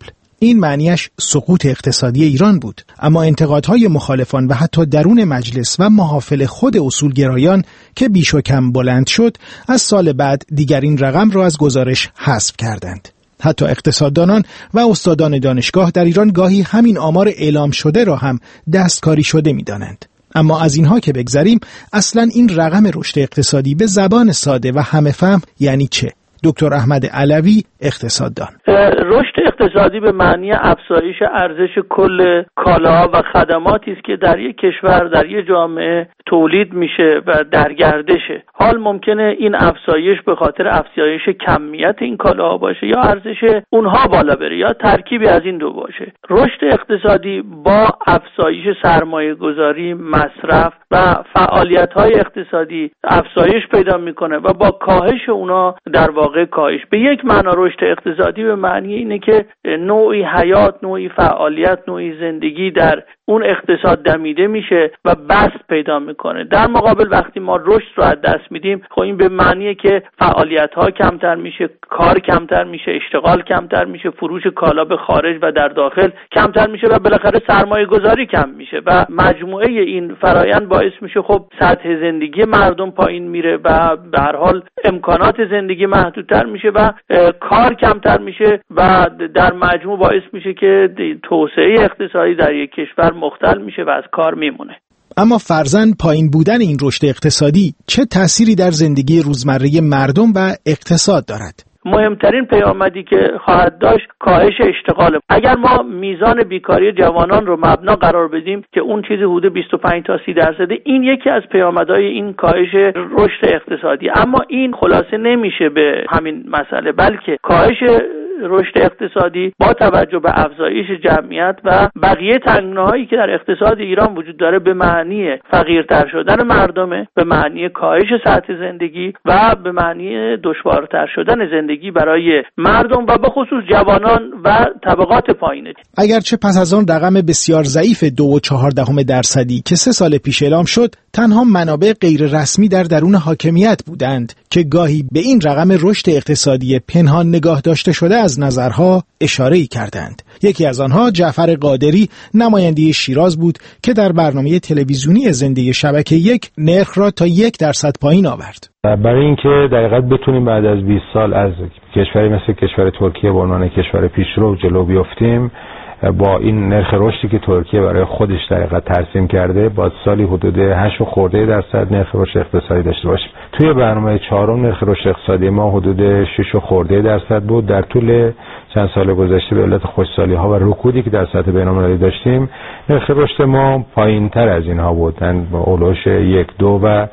این معنیش سقوط اقتصادی ایران بود. اما انتقادهای مخالفان و حتی درون مجلس و محافل خود اصولگرایان که بیش و کم بلند شد، از سال بعد دیگر این رقم را از گزارش حذف کردند. حتی اقتصاددانان و استادان دانشگاه در ایران گاهی همین آمار اعلام شده را هم دستکاری شده می‌دانند. اما از اینها که بگذریم، اصلا این رقم رشد اقتصادی به زبان ساده و همه فهم یعنی چه؟ دکتر احمد علوی، اقتصاددان: رشد اقتصادی به معنی افزایش ارزش کل کالاها و خدماتی است که در یک کشور، در یک جامعه تولید میشه و در گردشه. حال ممکنه این افزایش به خاطر افزایش کمیت این کالاها باشه یا ارزش اونها بالا بره یا ترکیبی از این دو باشه. رشد اقتصادی با افزایش سرمایه گذاری، مصرف و فعالیت‌های اقتصادی افزایش پیدا میکنه و با کاهش اونا در واقع کاهش. به یک معنا رشد اقتصادی به معنی اینه که نوعی حیات، نوعی فعالیت، نوعی زندگی در اون اقتصاد دمیده میشه و بست پیدا میکنه. در مقابل وقتی ما رشد رو از دست میدیم، خب این به معنیه که فعالیت‌ها کمتر میشه، کار کمتر میشه، اشتغال کمتر میشه، فروش کالا به خارج و در داخل کمتر میشه و بالاخره سرمایه گذاری کم میشه و مجموعه این فرایند باعث میشه خب سطح زندگی مردم پایین میره و به هر حال امکانات زندگی محدودتر میشه و کار کمتر میشه و در مجموع باعث میشه که توسعه اقتصادی در یک کشور مختل میشه و از کار میمونه. اما فرضاً پایین بودن این رشد اقتصادی چه تأثیری در زندگی روزمره مردم و اقتصاد دارد؟ مهمترین پیامدی که خواهد داشت کاهش اشتغاله. اگر ما میزان بیکاری جوانان رو مبنا قرار بدیم که اون چیزی حدود بیست و پنج تا سی درصده، این یکی از پیامدهای این کاهش رشد اقتصادی. اما این خلاصه نمیشه به همین مسئله، بلکه کاهش رشد اقتصادی با توجه به افزایش جمعیت و بقیه تنگناهایی که در اقتصاد ایران وجود داره به معنی فقیرتر شدن مردمه، به معنی کاهش سطح زندگی و به معنی دشوارتر شدن زندگی برای مردم و به خصوص جوانان و طبقات پایینه. اگرچه پس از آن رقم بسیار ضعیف دو و چهار دهم درصدی که سه سال پیش اعلام شد، تنها منابع غیر رسمی در درون حاکمیت بودند که گاهی به این رقم رشد اقتصادی پنهان نگاه داشته شده از نظرها اشاره‌ای کردند. یکی از آنها جعفر قادری، نماینده شیراز بود که در برنامه تلویزیونی زنده شبکه یک نرخ را تا یک درصد پایین آورد. برای اینکه در حقیقت بتونیم بعد از بیست سال از کشوری مثل کشور ترکیه به عنوان کشور پیشرو جلو بیفتیم، با این نرخ رشدی که ترکیه برای خودش در حقیقت ترسیم کرده، با سالی حدود هشت خورده درصد نرخ رشد اقتصادی داشته باشیم. توی برنامه چهارم نرخ رشد اقتصادی ما حدود شش خورده درصد بود. در طول چند سال گذشته به علت خوشسالی ها و رکودی که در سطح بین‌المللی داشتیم، نرخ رشد ما پایین‌تر از اینها بود، با اولوش یک دو و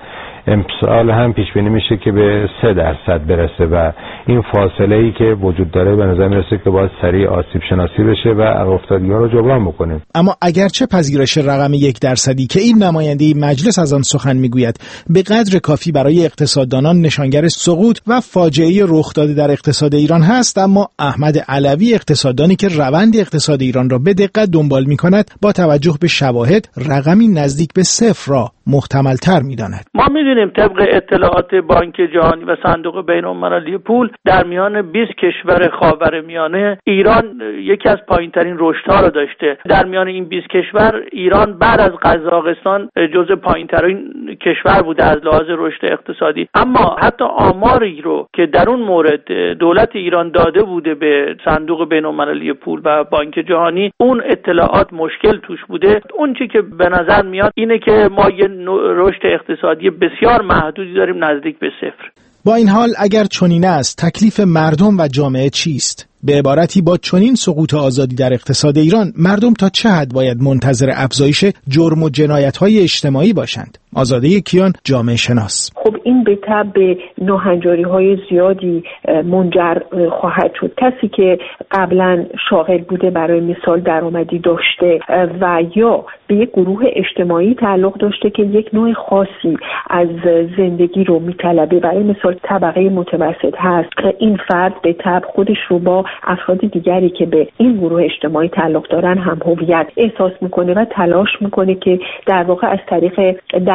امسال هم پیش بینی میشه که به سه درصد برسه و این فاصله ای که وجود داره به نظر میرسه که باید سریع آسیب شناسی بشه و عقب افتادگی‌ها رو جبران بکنیم. اما اگرچه پذیرش رقم یک درصدی که این نماینده مجلس از آن سخن میگوید به قدر کافی برای اقتصاددانان نشانگر سقوط و فاجعه رخ داده در اقتصاد ایران هست، اما احمد علوی، اقتصاددانی که روند اقتصاد ایران را به دقت دنبال میکند، با توجه به شواهد رقمی نزدیک به صفر را محتمل‌تر می‌داند. ما می‌دونیم طبق اطلاعات بانک جهانی و صندوق بین‌المللی پول در میان بیست کشور خاورمیانه ایران یکی از پایین‌ترین رشدها را داشته. در میان این بیست کشور ایران بعد از قزاقستان جزو پایین‌ترین کشور بوده از لحاظ رشد اقتصادی. اما حتی آماری رو که در اون مورد دولت ایران داده بوده به صندوق بین‌المللی پول و بانک جهانی، اون اطلاعات مشکل توش بوده. اون چیزی که به نظر میاد اینه که ما یه رشد اقتصادی بسیار محدودی داریم، نزدیک به صفر. با این حال اگر چنین است، تکلیف مردم و جامعه چیست؟ به عبارتی با چنین سقوط آزادی در اقتصاد ایران، مردم تا چه حد باید منتظر افزایش جرم و جنایت‌های اجتماعی باشند؟ آزاده کیان، جامعه شناس: خب این به تبع ناهنجاری‌های زیادی منجر خواهد شد. کسی که قبلا شاغل بوده، برای مثال درآمدی داشته و یا به یک گروه اجتماعی تعلق داشته که یک نوع خاصی از زندگی رو میطلبه، برای مثال طبقه متوسط هست، این فرد به تبع خودش رو با افراد دیگری که به این گروه اجتماعی تعلق دارن هم هویت احساس میکنه و تلاش میکنه که در واقع از طریق در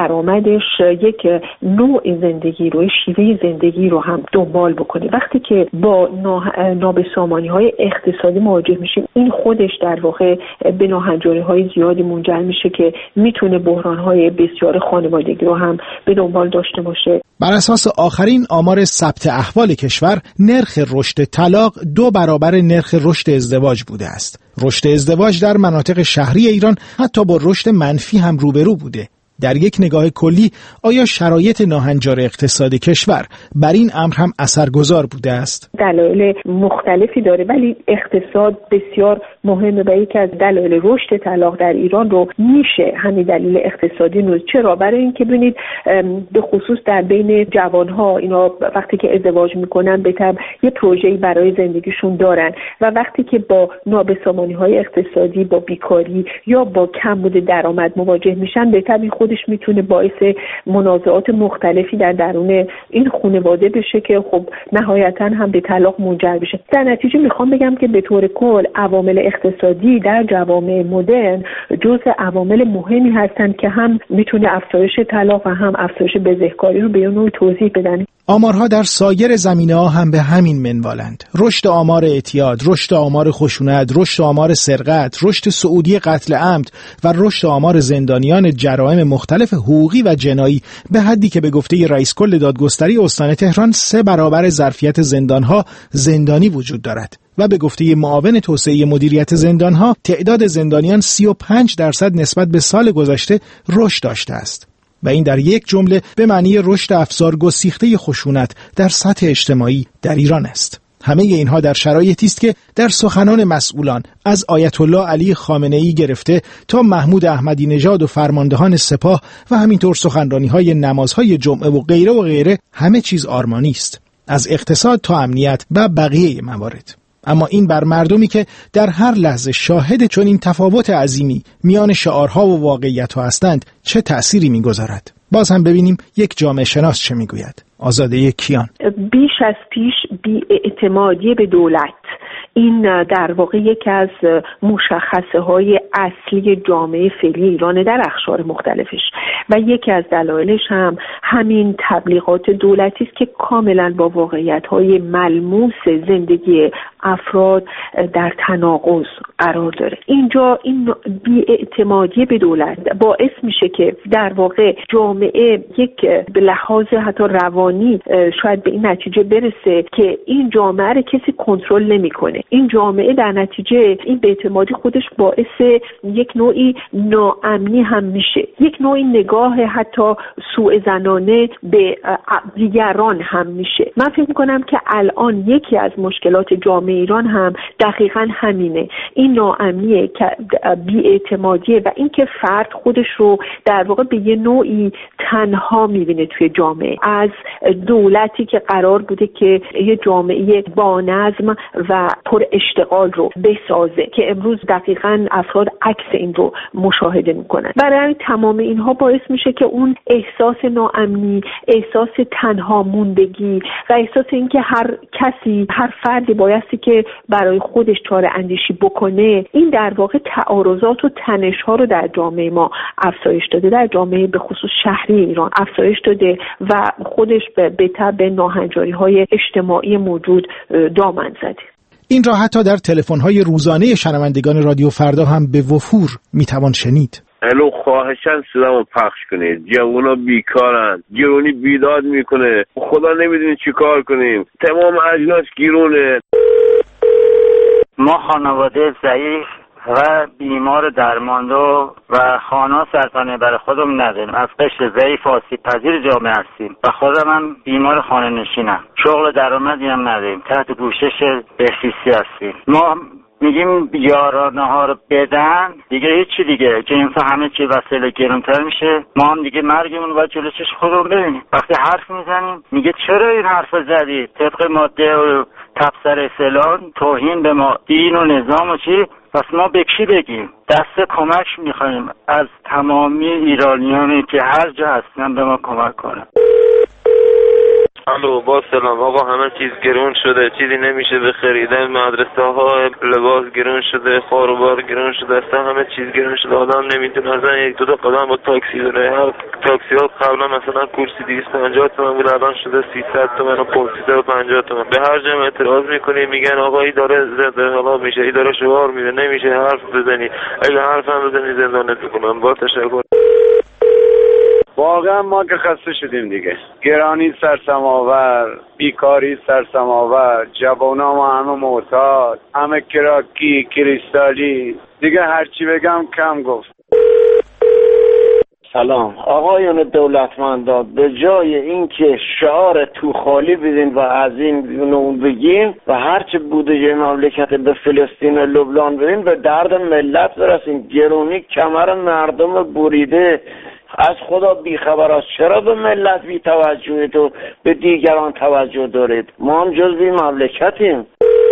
درآمدش یک نوع زندگی رو، شیوه زندگی رو هم دنبال بکنه. وقتی که با نابسامانی‌های اقتصادی مواجه میشیم، این خودش در واقع به ناهنجاری‌های زیادی منجر میشه که میتونه بحران‌های بسیار خانوادگی رو هم به دنبال داشته باشه. بر اساس آخرین آمار ثبت احوال کشور، نرخ رشد طلاق دو برابر نرخ رشد ازدواج بوده است. رشد ازدواج در مناطق شهری ایران حتی با رشد منفی هم روبرو بوده. در یک نگاه کلی آیا شرایط ناهنجار اقتصاد کشور بر این امر هم اثرگذار بوده است؟ دلایل مختلفی داره، ولی اقتصاد بسیار مهمه و یکی از دلایل رشد طلاق در ایران رو میشه همین دلیل اقتصادی نوز. چرا؟ برای اینکه ببینید به خصوص در بین جوانها، اینا وقتی که ازدواج میکنن به طب یه پروژه‌ای برای زندگیشون دارن و وقتی که با نابسامانی‌های اقتصادی، با بیکاری یا با کمبود درآمد مواجه میشن، به طب خودش میتونه باعث منازعات مختلفی در درون این خانواده بشه که خب نهایتا هم به طلاق منجر بشه. در نتیجه میخوام بگم که به طور کل عوامل اقتصادی در جوامع مدرن جزء عوامل مهمی هستند که هم میتونه افزایش طلاق و هم افزایش بزهکاری رو به نوعی توضیح بدن. آمارها در سایر زمینه‌ها هم به همین منوالند. رشد آمار اعتیاد، رشد آمار خشونت، رشد آمار سرقت، رشد سعودی قتل عمد و رشد آمار زندانیان جرائم مختلف حقوقی و جنایی به حدی که به گفته رئیس کل دادگستری استان تهران سه برابر ظرفیت زندانها زندانی وجود دارد و به گفته معاون توسعه مدیریت زندانها تعداد زندانیان سی و پنج درصد نسبت به سال گذشته رشد داشته است. و این در یک جمله به معنی رشد افزار گسیخته خشونت در سطح اجتماعی در ایران است. همه اینها در شرایطی است که در سخنان مسئولان از آیت الله علی خامنه‌ای گرفته تا محمود احمدی نژاد و فرماندهان سپاه و همینطور سخنرانی‌های نمازهای جمعه و غیره و غیره همه چیز آرمانی است، از اقتصاد تا امنیت و بقیه موارد. اما این بر مردمی که در هر لحظه شاهد چنین تفاوت عظیمی میان شعارها و واقعیت‌ها هستند چه تأثیری می‌گذارد؟ باز هم ببینیم یک جامعه شناس چه میگوید. آزاده کیان: بیش از پیش بی‌اعتمادی به دولت، این در واقع یکی از مشخصه های اصلی جامعه فعلی ایران در اقشار مختلفش و یکی از دلایلش هم همین تبلیغات دولتی است که کاملا با واقعیت های ملموس زندگی افراد در تناقض قرار داره. اینجا این بی‌اعتمادی به دولت باعث میشه که در واقع جامعه یک به لحاظ حتی روانی شاید به این نتیجه برسه که این جامعه رو کسی کنترل نمیکنه. این جامعه در نتیجه این بی‌اعتمادی خودش باعث یک نوعی ناامنی هم میشه، یک نوعی نگاه حتی سوءظنانه به دیگران هم میشه. من فکر میکنم که الان یکی از مشکلات جامعه ایران هم دقیقاً همینه، این ناامنیه که بی‌اعتمادیه و اینکه فرد خودش رو در واقع به یه نوعی تنها میبینه توی جامعه از دولتی که قرار بوده که یه جامعه با نظم و پر اشتغال رو بسازه، که امروز دقیقاً افراد عکس این رو مشاهده میکنن. برای تمام اینها باعث میشه که اون احساس ناامنی، احساس تنها موندگی و احساس اینکه هر کسی، هر فردی بایستی که برای خودش چاره اندیشی بکنه، این در واقع تعارضات و تنش‌ها رو در جامعه ما افزایش داده، در جامعه به خصوص شهری ایران افزایش داده و خودش به تبع ناهنجاری‌های اجتماعی موجود دامن زده. این را حتی در تلفن‌های روزانه شنوندگان رادیو فردا هم به وفور میتوان شنید. الو خواهشاً صدامو پخش کنید. جوونا بیکارن، گرونی بیداد میکنه، خدا نمیدونی چی کار کنیم، تمام اجناس گیرونه. ما خانواده ضعیف و بیمار درمانده و خانه سرطانه برای خودم نداریم، از قشر ضعیف آسیب پذیر جامعه هستیم و خودم هم بیمار خانه نشینم، شغل درآمدی هم نداریم، تحت پوشش بهزیستی هستیم. ما میگیم یارانه ها رو بدن دیگه، هیچی دیگه جنس همه چی وسیله گرونتر میشه، ما هم دیگه مرگمون رو باید جلوی چشم خودمون ببینیم. وقتی حرف میزنیم میگه چرا این حرف زدی، طبق ماده و تبصره فلان توهین به ما دین و نظام و چی، پس ما به کی بگیم؟ دست کمک میخوایم از تمامی ایرانیانی که هر جا هستن به ما کمک کنن. الو با سلام آقا، همه چیز گرون شده، چیزی نمیشه به خریدن، مدرسه ها لباس گرون شده، خاروبار گرون شده، اصلا همه چیز گرون شده. آدم نمیتونه اصلا یک دو تا قدم با تاکسی بره. هر تاکسی ها قبلا مثلا کرسی دویست و پنجاه تومن بود، الان شده سیصد تومن و پانصد و پنجاه تومن. به هر جمع اعتراض میکنی میگن آقا این داره زنده حالا میشه، این داره شعار میده، نمیشه حرف بزنی، اگه حرف هم بزنی زندانت میکنم. با تشکر. واقعا ما که خسته شدیم دیگه. گرانی سرسم‌آور، بیکاری سرسم‌آور، جوانان ما همه معتاد، همه کراکی کریستالی، دیگه هرچی بگم کم گفت. سلام آقایان دولتمندان، به جای اینکه شعار تو خالی بدین و از این اون بگین و هرچه بودجه مملکت به فلسطین و لبنان بدین، به درد ملت برسین. گرونی کمر مردم بریده، از خدا بیخبر است. چرا به ملت بی توجهید و به دیگران توجه دارید؟ ما هم جز بی مملکتیم.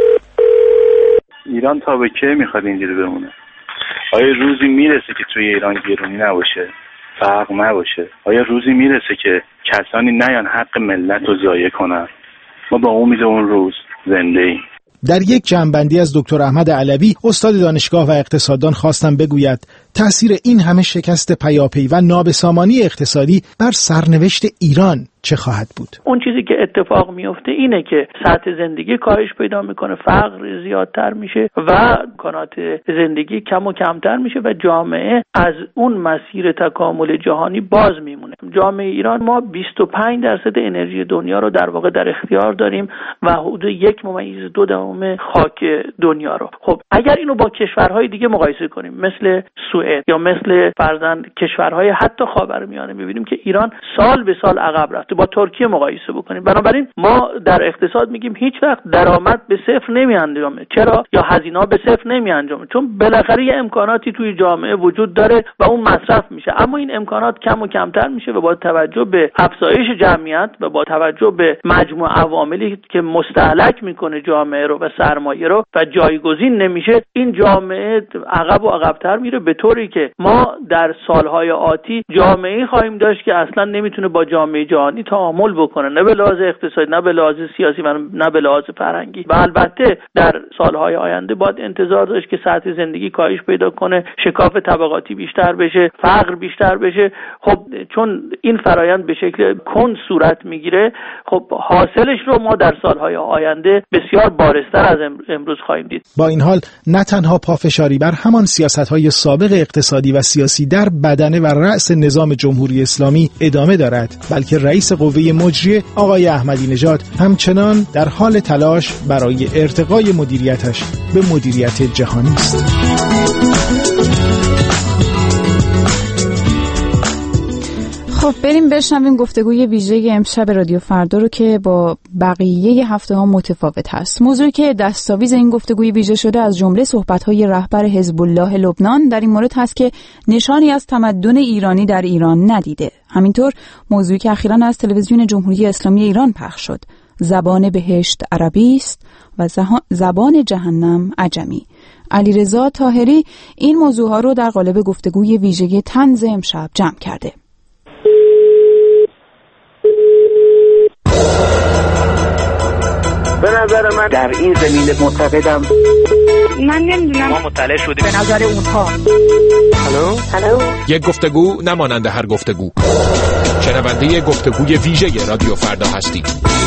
ایران تا به کی میخواد اینجوری بمونه؟ آیا روزی میرسه که توی ایران گرونی نباشه، فرق نباشه؟ آیا روزی میرسه که کسانی نیان حق ملت رو ضایع کنن؟ ما با امید اون روز زنده ایم. در یک جمع‌بندی از دکتر احمد علوی، استاد دانشگاه و اقتصاددان، خواستم بگوید تأثیر این همه شکست پیاپی و نابسامانی اقتصادی بر سرنوشت ایران چه خواهد بود؟ اون چیزی که اتفاق میفته اینه که سطح زندگی کاهش پیدا میکنه، فقر زیادتر میشه و امکانات زندگی کم و کمتر میشه و جامعه از اون مسیر تکامل جهانی باز میمونه. جامعه ایران ما بیست و پنج درصد انرژی دنیا رو در واقع در اختیار داریم و حدود یک ممیز دو دهم خاک دنیا رو. خب اگر اینو با کشورهای دیگه مقایسه کنیم، مثل سوئد یا مثل فرضاً کشورهای حتی خاورمیانه، میبینیم که ایران سال به سال عقب رفته. با ترکیه مقایسه بکنیم. بنابراین ما در اقتصاد میگیم هیچ وقت درآمد به صفر نمیانجامه. چرا؟ یا هزینه‌ها به صفر نمیانجامه، چون بالاخره یه امکاناتی توی جامعه وجود داره و اون مصرف میشه. اما این امکانات کم و کمتر میشه و با توجه به افزایش جمعیت و با توجه به مجموع عواملی که مستهلک میکنه جامعه رو و سرمایه رو و جایگزین نمیشه، این جامعه عقب و عقب‌تر میره، به طوری که ما در سالهای آتی جامعه‌ای خواهیم داشت که اصلا نمیتونه با جامعه جهانی تعامل بکنه، نه به لحاظ اقتصادی، نه به لحاظ سیاسی و نه به لحاظ فرهنگی. و البته در سالهای آینده باید انتظار داشت که سطح زندگی کاهش پیدا کنه، شکاف طبقاتی بیشتر بشه، فقر بیشتر بشه. خب چون این فرایند به شکل کند صورت میگیره، خب حاصلش رو ما در سالهای آینده بسیار بارزتر از امروز خواهیم دید. با این حال نه تنها پافشاری بر همان سیاست‌های سابق اقتصادی و سیاسی در بدنه و رأس نظام جمهوری اسلامی ادامه دارد، بلکه رئیس قوه مجریه آقای احمدی نژاد همچنان در حال تلاش برای ارتقای مدیریتش به مدیریت جهانی است. خب بریم بشنویم گفتگوی ویژه امشب رادیو فردا رو که با بقیه هفته ها متفاوت هست. موضوعی که دستاویز این گفتگوی ویژه شده از جمله صحبت‌های رهبر حزب الله لبنان در این مورد هست که نشانی از تمدن ایرانی در ایران ندیده. همینطور موضوعی که اخیراً از تلویزیون جمهوری اسلامی ایران پخش شد، زبان بهشت عربی است و زبان جهنم عجمی. علیرضا طاهری این موضوعها رو در قالب گفتگوی ویژه طنز امشب جمع کرده. به نظر من در این زمینه معتقدم، من نمیدونم، ما مطلع شدیم به نظر اونها. هلو هلو یک گفتگو نمانند هر گفتگو. شنونده گفتگوی ویژه رادیو فردا هستید.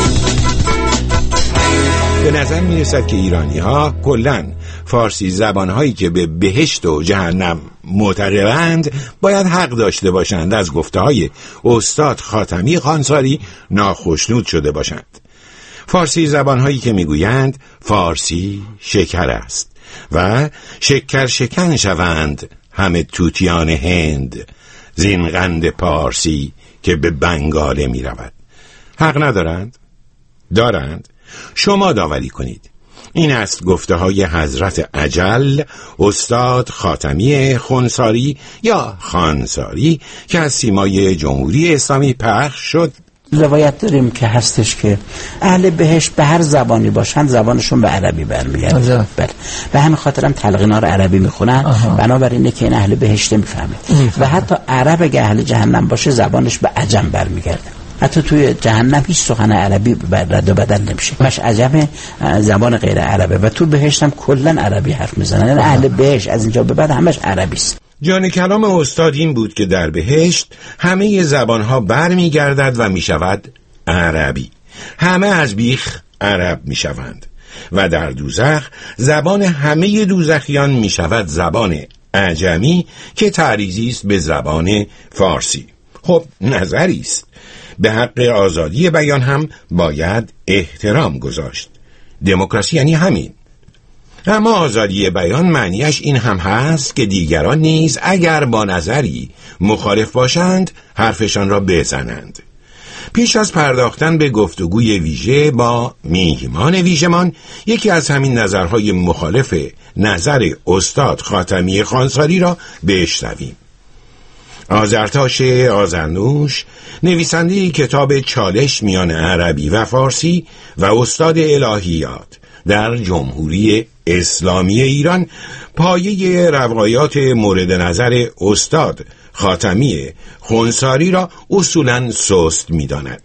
به نظر می رسد که ایرانی ها کلن فارسی زبانهایی که به بهشت و جهنم معتقدند باید حق داشته باشند از گفته های استاد خاتمی خانساری ناخشنود شده باشند. فارسی زبانهایی که میگویند فارسی شکر است و شکر شکن شوند همه توتیان هند زین قند پارسی که به بنگاله می رود. حق ندارند؟ دارند؟ شما داوری کنید. این است گفته های حضرت اجل استاد خاتمی خانساری یا خانساری که از سیمای جمهوری اسلامی پخش شد. روایت داریم که هستش که اهل بهشت به هر زبانی باشند زبانشون به عربی برمیگرده. بله. به همین خاطر هم تلقینا رو عربی میخونن، بنابراینه که این اهل بهشت میفهمه. و حتی عرب اگه اهل جهنم باشه زبانش به عجم برمیگرده. حتی توی جهنم هیچ سخن عربی رد و بدل نمیشه، مش عجم زبان غیر عربه و تو بهشت هم کلا عربی حرف میزنن. یعنی اهل بهشت از اینجا به بعد همش عربی است. جان کلام استاد این بود که در بهشت همه زبانها بر می گردد و می شود عربی، همه از بیخ عرب می شوند و در دوزخ زبان همه دوزخیان می شود زبان اعجمی که تعریضی است به زبان فارسی. خب نظری است، به حق آزادی بیان هم باید احترام گذاشت. دموکراسی یعنی همین. اما آزادی بیان معنیش این هم هست که دیگران نیز اگر با نظری مخالف باشند حرفشان را بزنند. پیش از پرداختن به گفتگوی ویژه با میهمان ویژمان، یکی از همین نظرهای مخالف نظر استاد خاتمی خانساری را بشنویم. آذرتاش آذرنوش، نویسنده کتاب چالش میان عربی و فارسی و استاد الهیات در جمهوری اسلامی ایران، پایه روایات مورد نظر استاد خاتمی خانساری را اصولاً سست می‌داند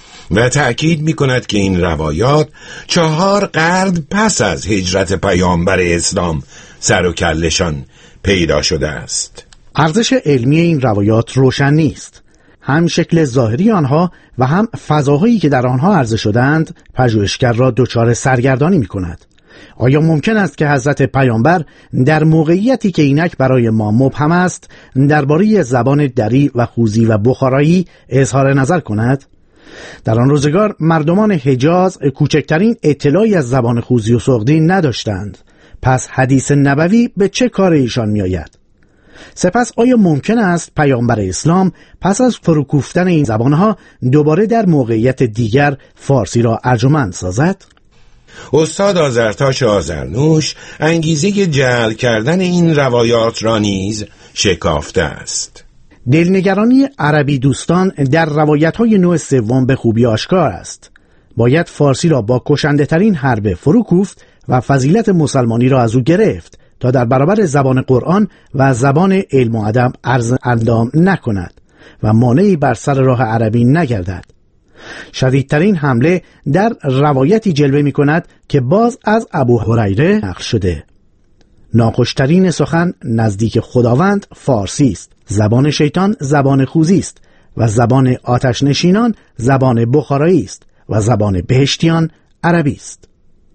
و تأکید می‌کند که این روایات چهار قرن پس از هجرت پیامبر اسلام سر و کلشان پیدا شده است. ارزش علمی این روایات روشن نیست. هم شکل ظاهری آنها و هم فضاهایی که در آنها عرضه شدند پژوهشگر را دچار سرگردانی می‌کند. آیا ممکن است که حضرت پیامبر در موقعیتی که اینک برای ما مبهم است درباره زبان دری و خوزی و بخارایی اظهار نظر کند؟ در آن روزگار مردمان حجاز کوچکترین اطلاعی از زبان خوزی و سغدی نداشتند. پس حدیث نبوی به چه کار ایشان می آید؟ سپس آیا ممکن است پیامبر اسلام پس از فروکوفتن این زبانها دوباره در موقعیت دیگر فارسی را ارجمند سازد؟ استاد آذرتاش آذرنوش انگیزه جعل کردن این روایات را نیز شکافته است. دلنگرانی عربی دوستان در روایت‌های نوع سوم به خوبی آشکار است. باید فارسی را با کشنده ترین حرب فرو کوفت و فضیلت مسلمانی را از او گرفت تا در برابر زبان قرآن و زبان علم و ادب عرض اندام نکند و مانعی بر سر راه عربی نگردد. شدیدترین حمله در روایتی جلوه می کند که باز از ابو هریره نقل شده. ناخوشترین سخن نزدیک خداوند فارسی است، زبان شیطان زبان خوزی است و زبان آتش نشینان زبان بخارایی است و زبان بهشتیان عربی است.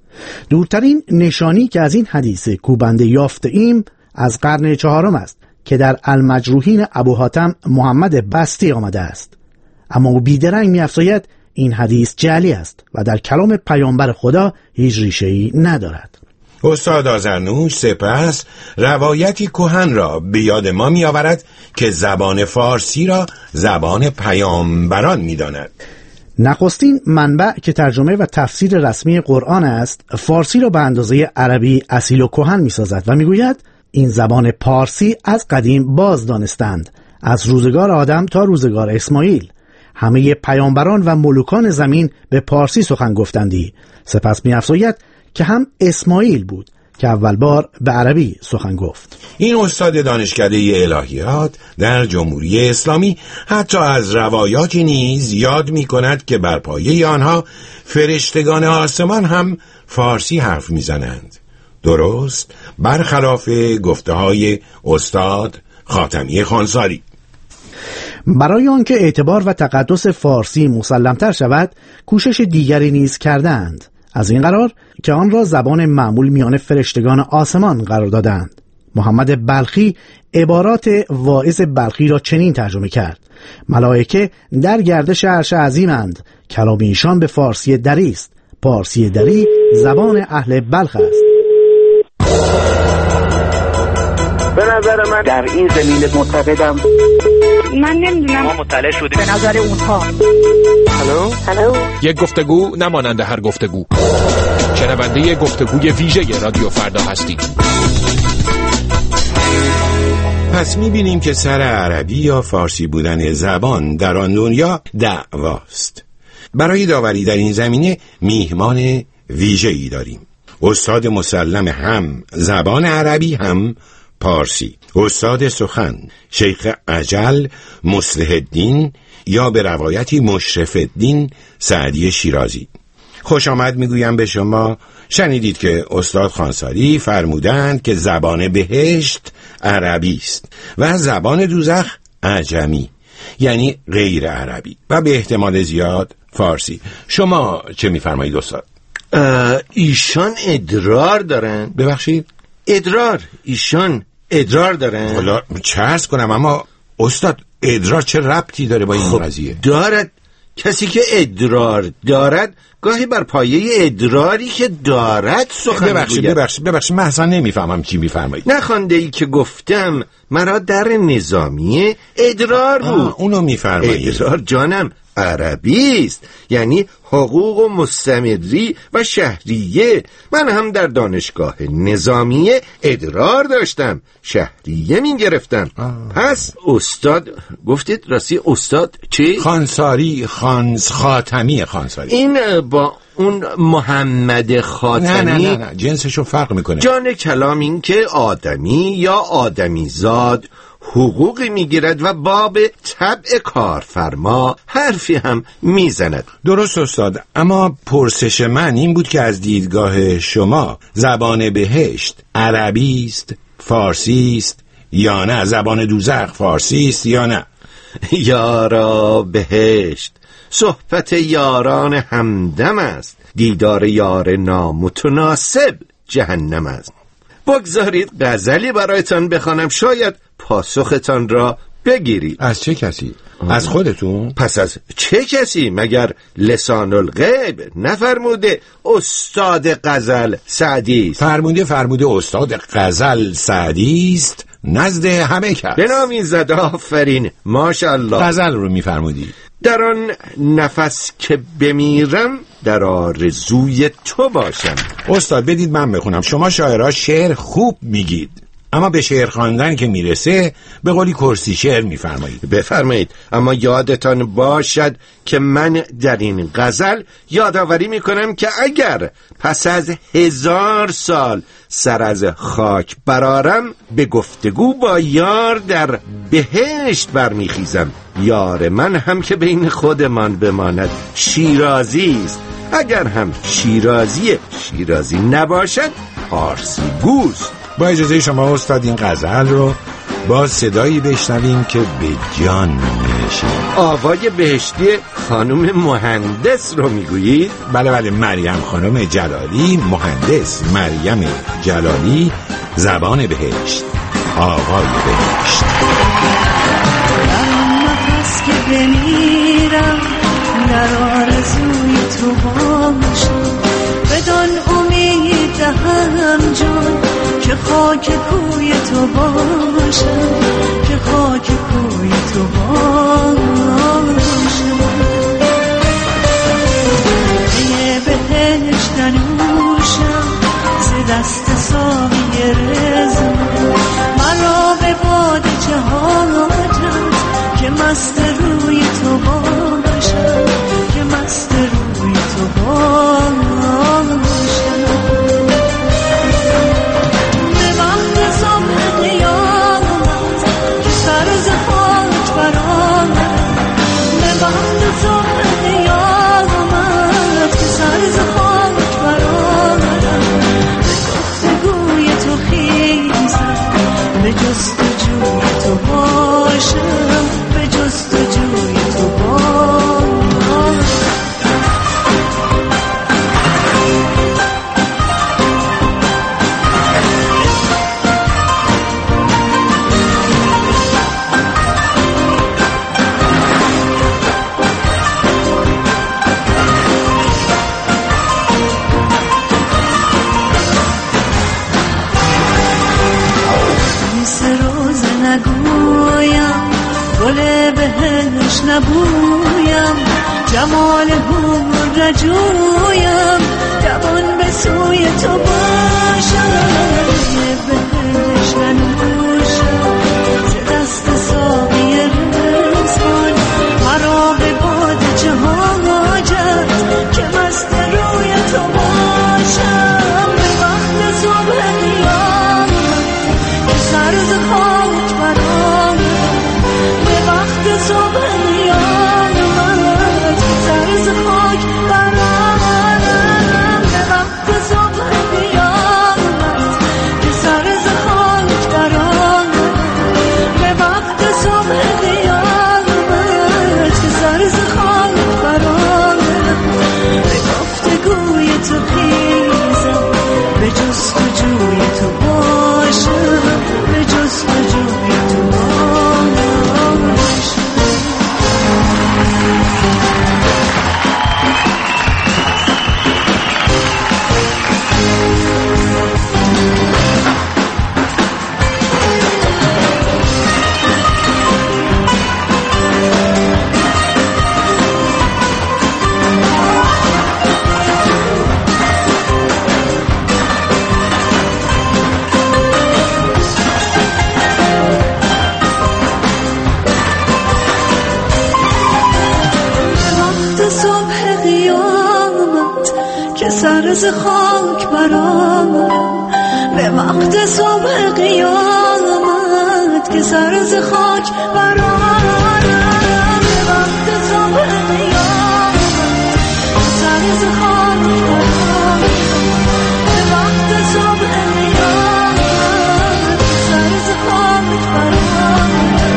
دورترین نشانی که از این حدیث کوبنده یافته ایم از قرن چهارم است که در المجروحین ابو حاتم محمد بستی آمده است. اما او بیدرنگ می افزاید این حدیث جعلی است و در کلام پیامبر خدا هیچ ریشه‌ای ندارد. استاد آذرنوش سپس روایتی کهن را به یاد ما می آورد که زبان فارسی را زبان پیامبران می داند. نخستین منبع که ترجمه و تفسیر رسمی قرآن است فارسی را به اندازه عربی اصیل و کهن می سازد و می گوید این زبان پارسی از قدیم باز دانستند، از روزگار آدم تا روزگار اسماعیل همه پیامبران و ملوکان زمین به پارسی سخن گفتندی. سپس می افزاید که هم اسماعیل بود که اول بار به عربی سخن گفت. این استاد دانشکده الهیات در جمهوری اسلامی حتی از روایاتی نیز یاد می کند که بر پایه آنها فرشتگان آسمان هم فارسی حرف می زنند. درست برخلاف گفته های استاد خاتمی خانساری. برای آنکه اعتبار و تقدس فارسی مسلمتر شود کوشش دیگری نیز کردند، از این قرار که آن را زبان معمول میان فرشتگان آسمان قرار دادند. محمد بلخی عبارات واعظ بلخی را چنین ترجمه کرد: ملائکه در گردش عرش عظیمند، کلام ایشان به فارسی دری است، پارسی دری زبان اهل بلخ است. به نظر من در این زمینه معتقدم. من نمیدونم، ما مطلع شدیم به نظر اونها. هلو هلو یک گفتگو نمانند هر گفتگو. شنونده گفتگوی ویژه رادیو فردا هستید. پس می‌بینیم که سر عربی یا فارسی بودن زبان در آن دنیا دعواست. برای داوری در این زمینه میهمان ویژه‌ای داریم. استاد مسلم هم زبان عربی هم پارسی. استاد سخن شیخ اجل مصلح الدین یا به روایتی مشرف الدین سعدی شیرازی. خوش آمد میگویم به شما. شنیدید که استاد خانساری فرمودند که زبان بهشت عربی است و زبان دوزخ عجمی، یعنی غیر عربی و به احتمال زیاد فارسی. شما چه میفرمایید استاد؟ ایشان ادرار دارن. ببخشید؟ ادرار. ایشان ادرار دارن. حالا چه عرض کنم، اما استاد ادرار چه ربطی داره با این خب قضیه؟ دارد. کسی که ادرار دارد گاهی بر پایه ادراری که دارد سخن ببخشید میگوید. ببخشید ببخشید من اصلا نمیفهمم چی میفرمایید. نخوانده ای که گفتم مرا در نظامیه ادرار بود. اونو میفرمایید. ادرار جانم عربی است، یعنی حقوق و مستمری و شهریه. من هم در دانشگاه نظامیه ادرار داشتم، شهریه می گرفتم. پس استاد گفتید راستی استاد چی؟ خانساری. خانس خاتمی خانساری. این با اون محمد خاتمی نه نه نه, نه. جنسشو فرق میکنه. جان کلام این که آدمی یا آدمی زاد حقوقی میگیرد و باب طبع کارفرما حرفی هم میزند. درست استاد، اما پرسش من این بود که از دیدگاه شما زبان بهشت عربی است، فارسی است یا نه؟ زبان دوزخ فارسی است یا نه؟ یارا بهشت صحبت یاران همدم است، دیدار یار نامتناسب جهنم است. بگذارید غزلی برایتان بخوانم، شاید پاسختان را بگیرید. از چه کسی؟ آه. از خودتون؟ پس از چه کسی؟ مگر لسان الغیب نفرموده استاد غزل سعدی است؟ فرموده فرموده استاد غزل سعدی است نزد همه کس. بنامین زده. آفرین ماشاءالله. غزل رو میفرمودی؟ در آن نفس که بمیرم در آرزوی تو باشم. استاد بدید من بخونم. شما شاعرها شعر خوب میگید، اما به شعر خواندن که میرسه به قولی کرسی شعر میفرمایید. بفرمایید، اما یادتان باشد که من در این غزل یادآوری میکنم که اگر پس از هزار سال سر از خاک برارم به گفتگو با یار در بهشت برمیخیزم. یار من هم که بین خودمان بماند شیرازی است، اگر هم شیرازی شیرازی نباشد پارسی گوست. با اجازه شما استاد این غزل رو با صدایی بشنویم که به جان می‌نشینه. آوای بهشتی خانم مهندس رو میگویید؟ بله بله، مریم خانم جلالی، مهندس مریم جلالی، زبان بهشت، آوای بهشت. نفس که بمیرم در آرزوی تو باشم، بدان امید دهم جان که خاک کوی تو باشم، که خاک کوی تو باشم. یه بهشت نوشم ز دست ساقی رضا، مرا به باد جهانم که مست روی تو باشم، که مست روی تو باشم. به جستجوی تو باشم، به جستجوی تو باشم. نبویم جمال هور رجویم، دوان به سوی تو باشم. یه بهش ننوشم ز دست ساقی رزوان، مرا به باد جهان حاجت که مست روی تو باشم. به وقت صبح قیامت که سر که سر ز خاک برآورم به وقت صبح قیامت، که سر ز خاک برآورم به وقت صبح قیامت، که سر ز خاک برآورم به وقت صبح قیامت، سر ز خاک برآورم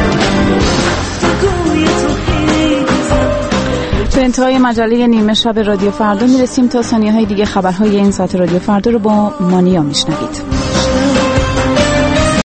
گوی تو خیزم. تو انتهای مجله نیمه شب رادیو فردا میرسیم. تا ثانیه های دیگه خبرهای این ساعت رادیو فردا رو با مانیا میشنوید.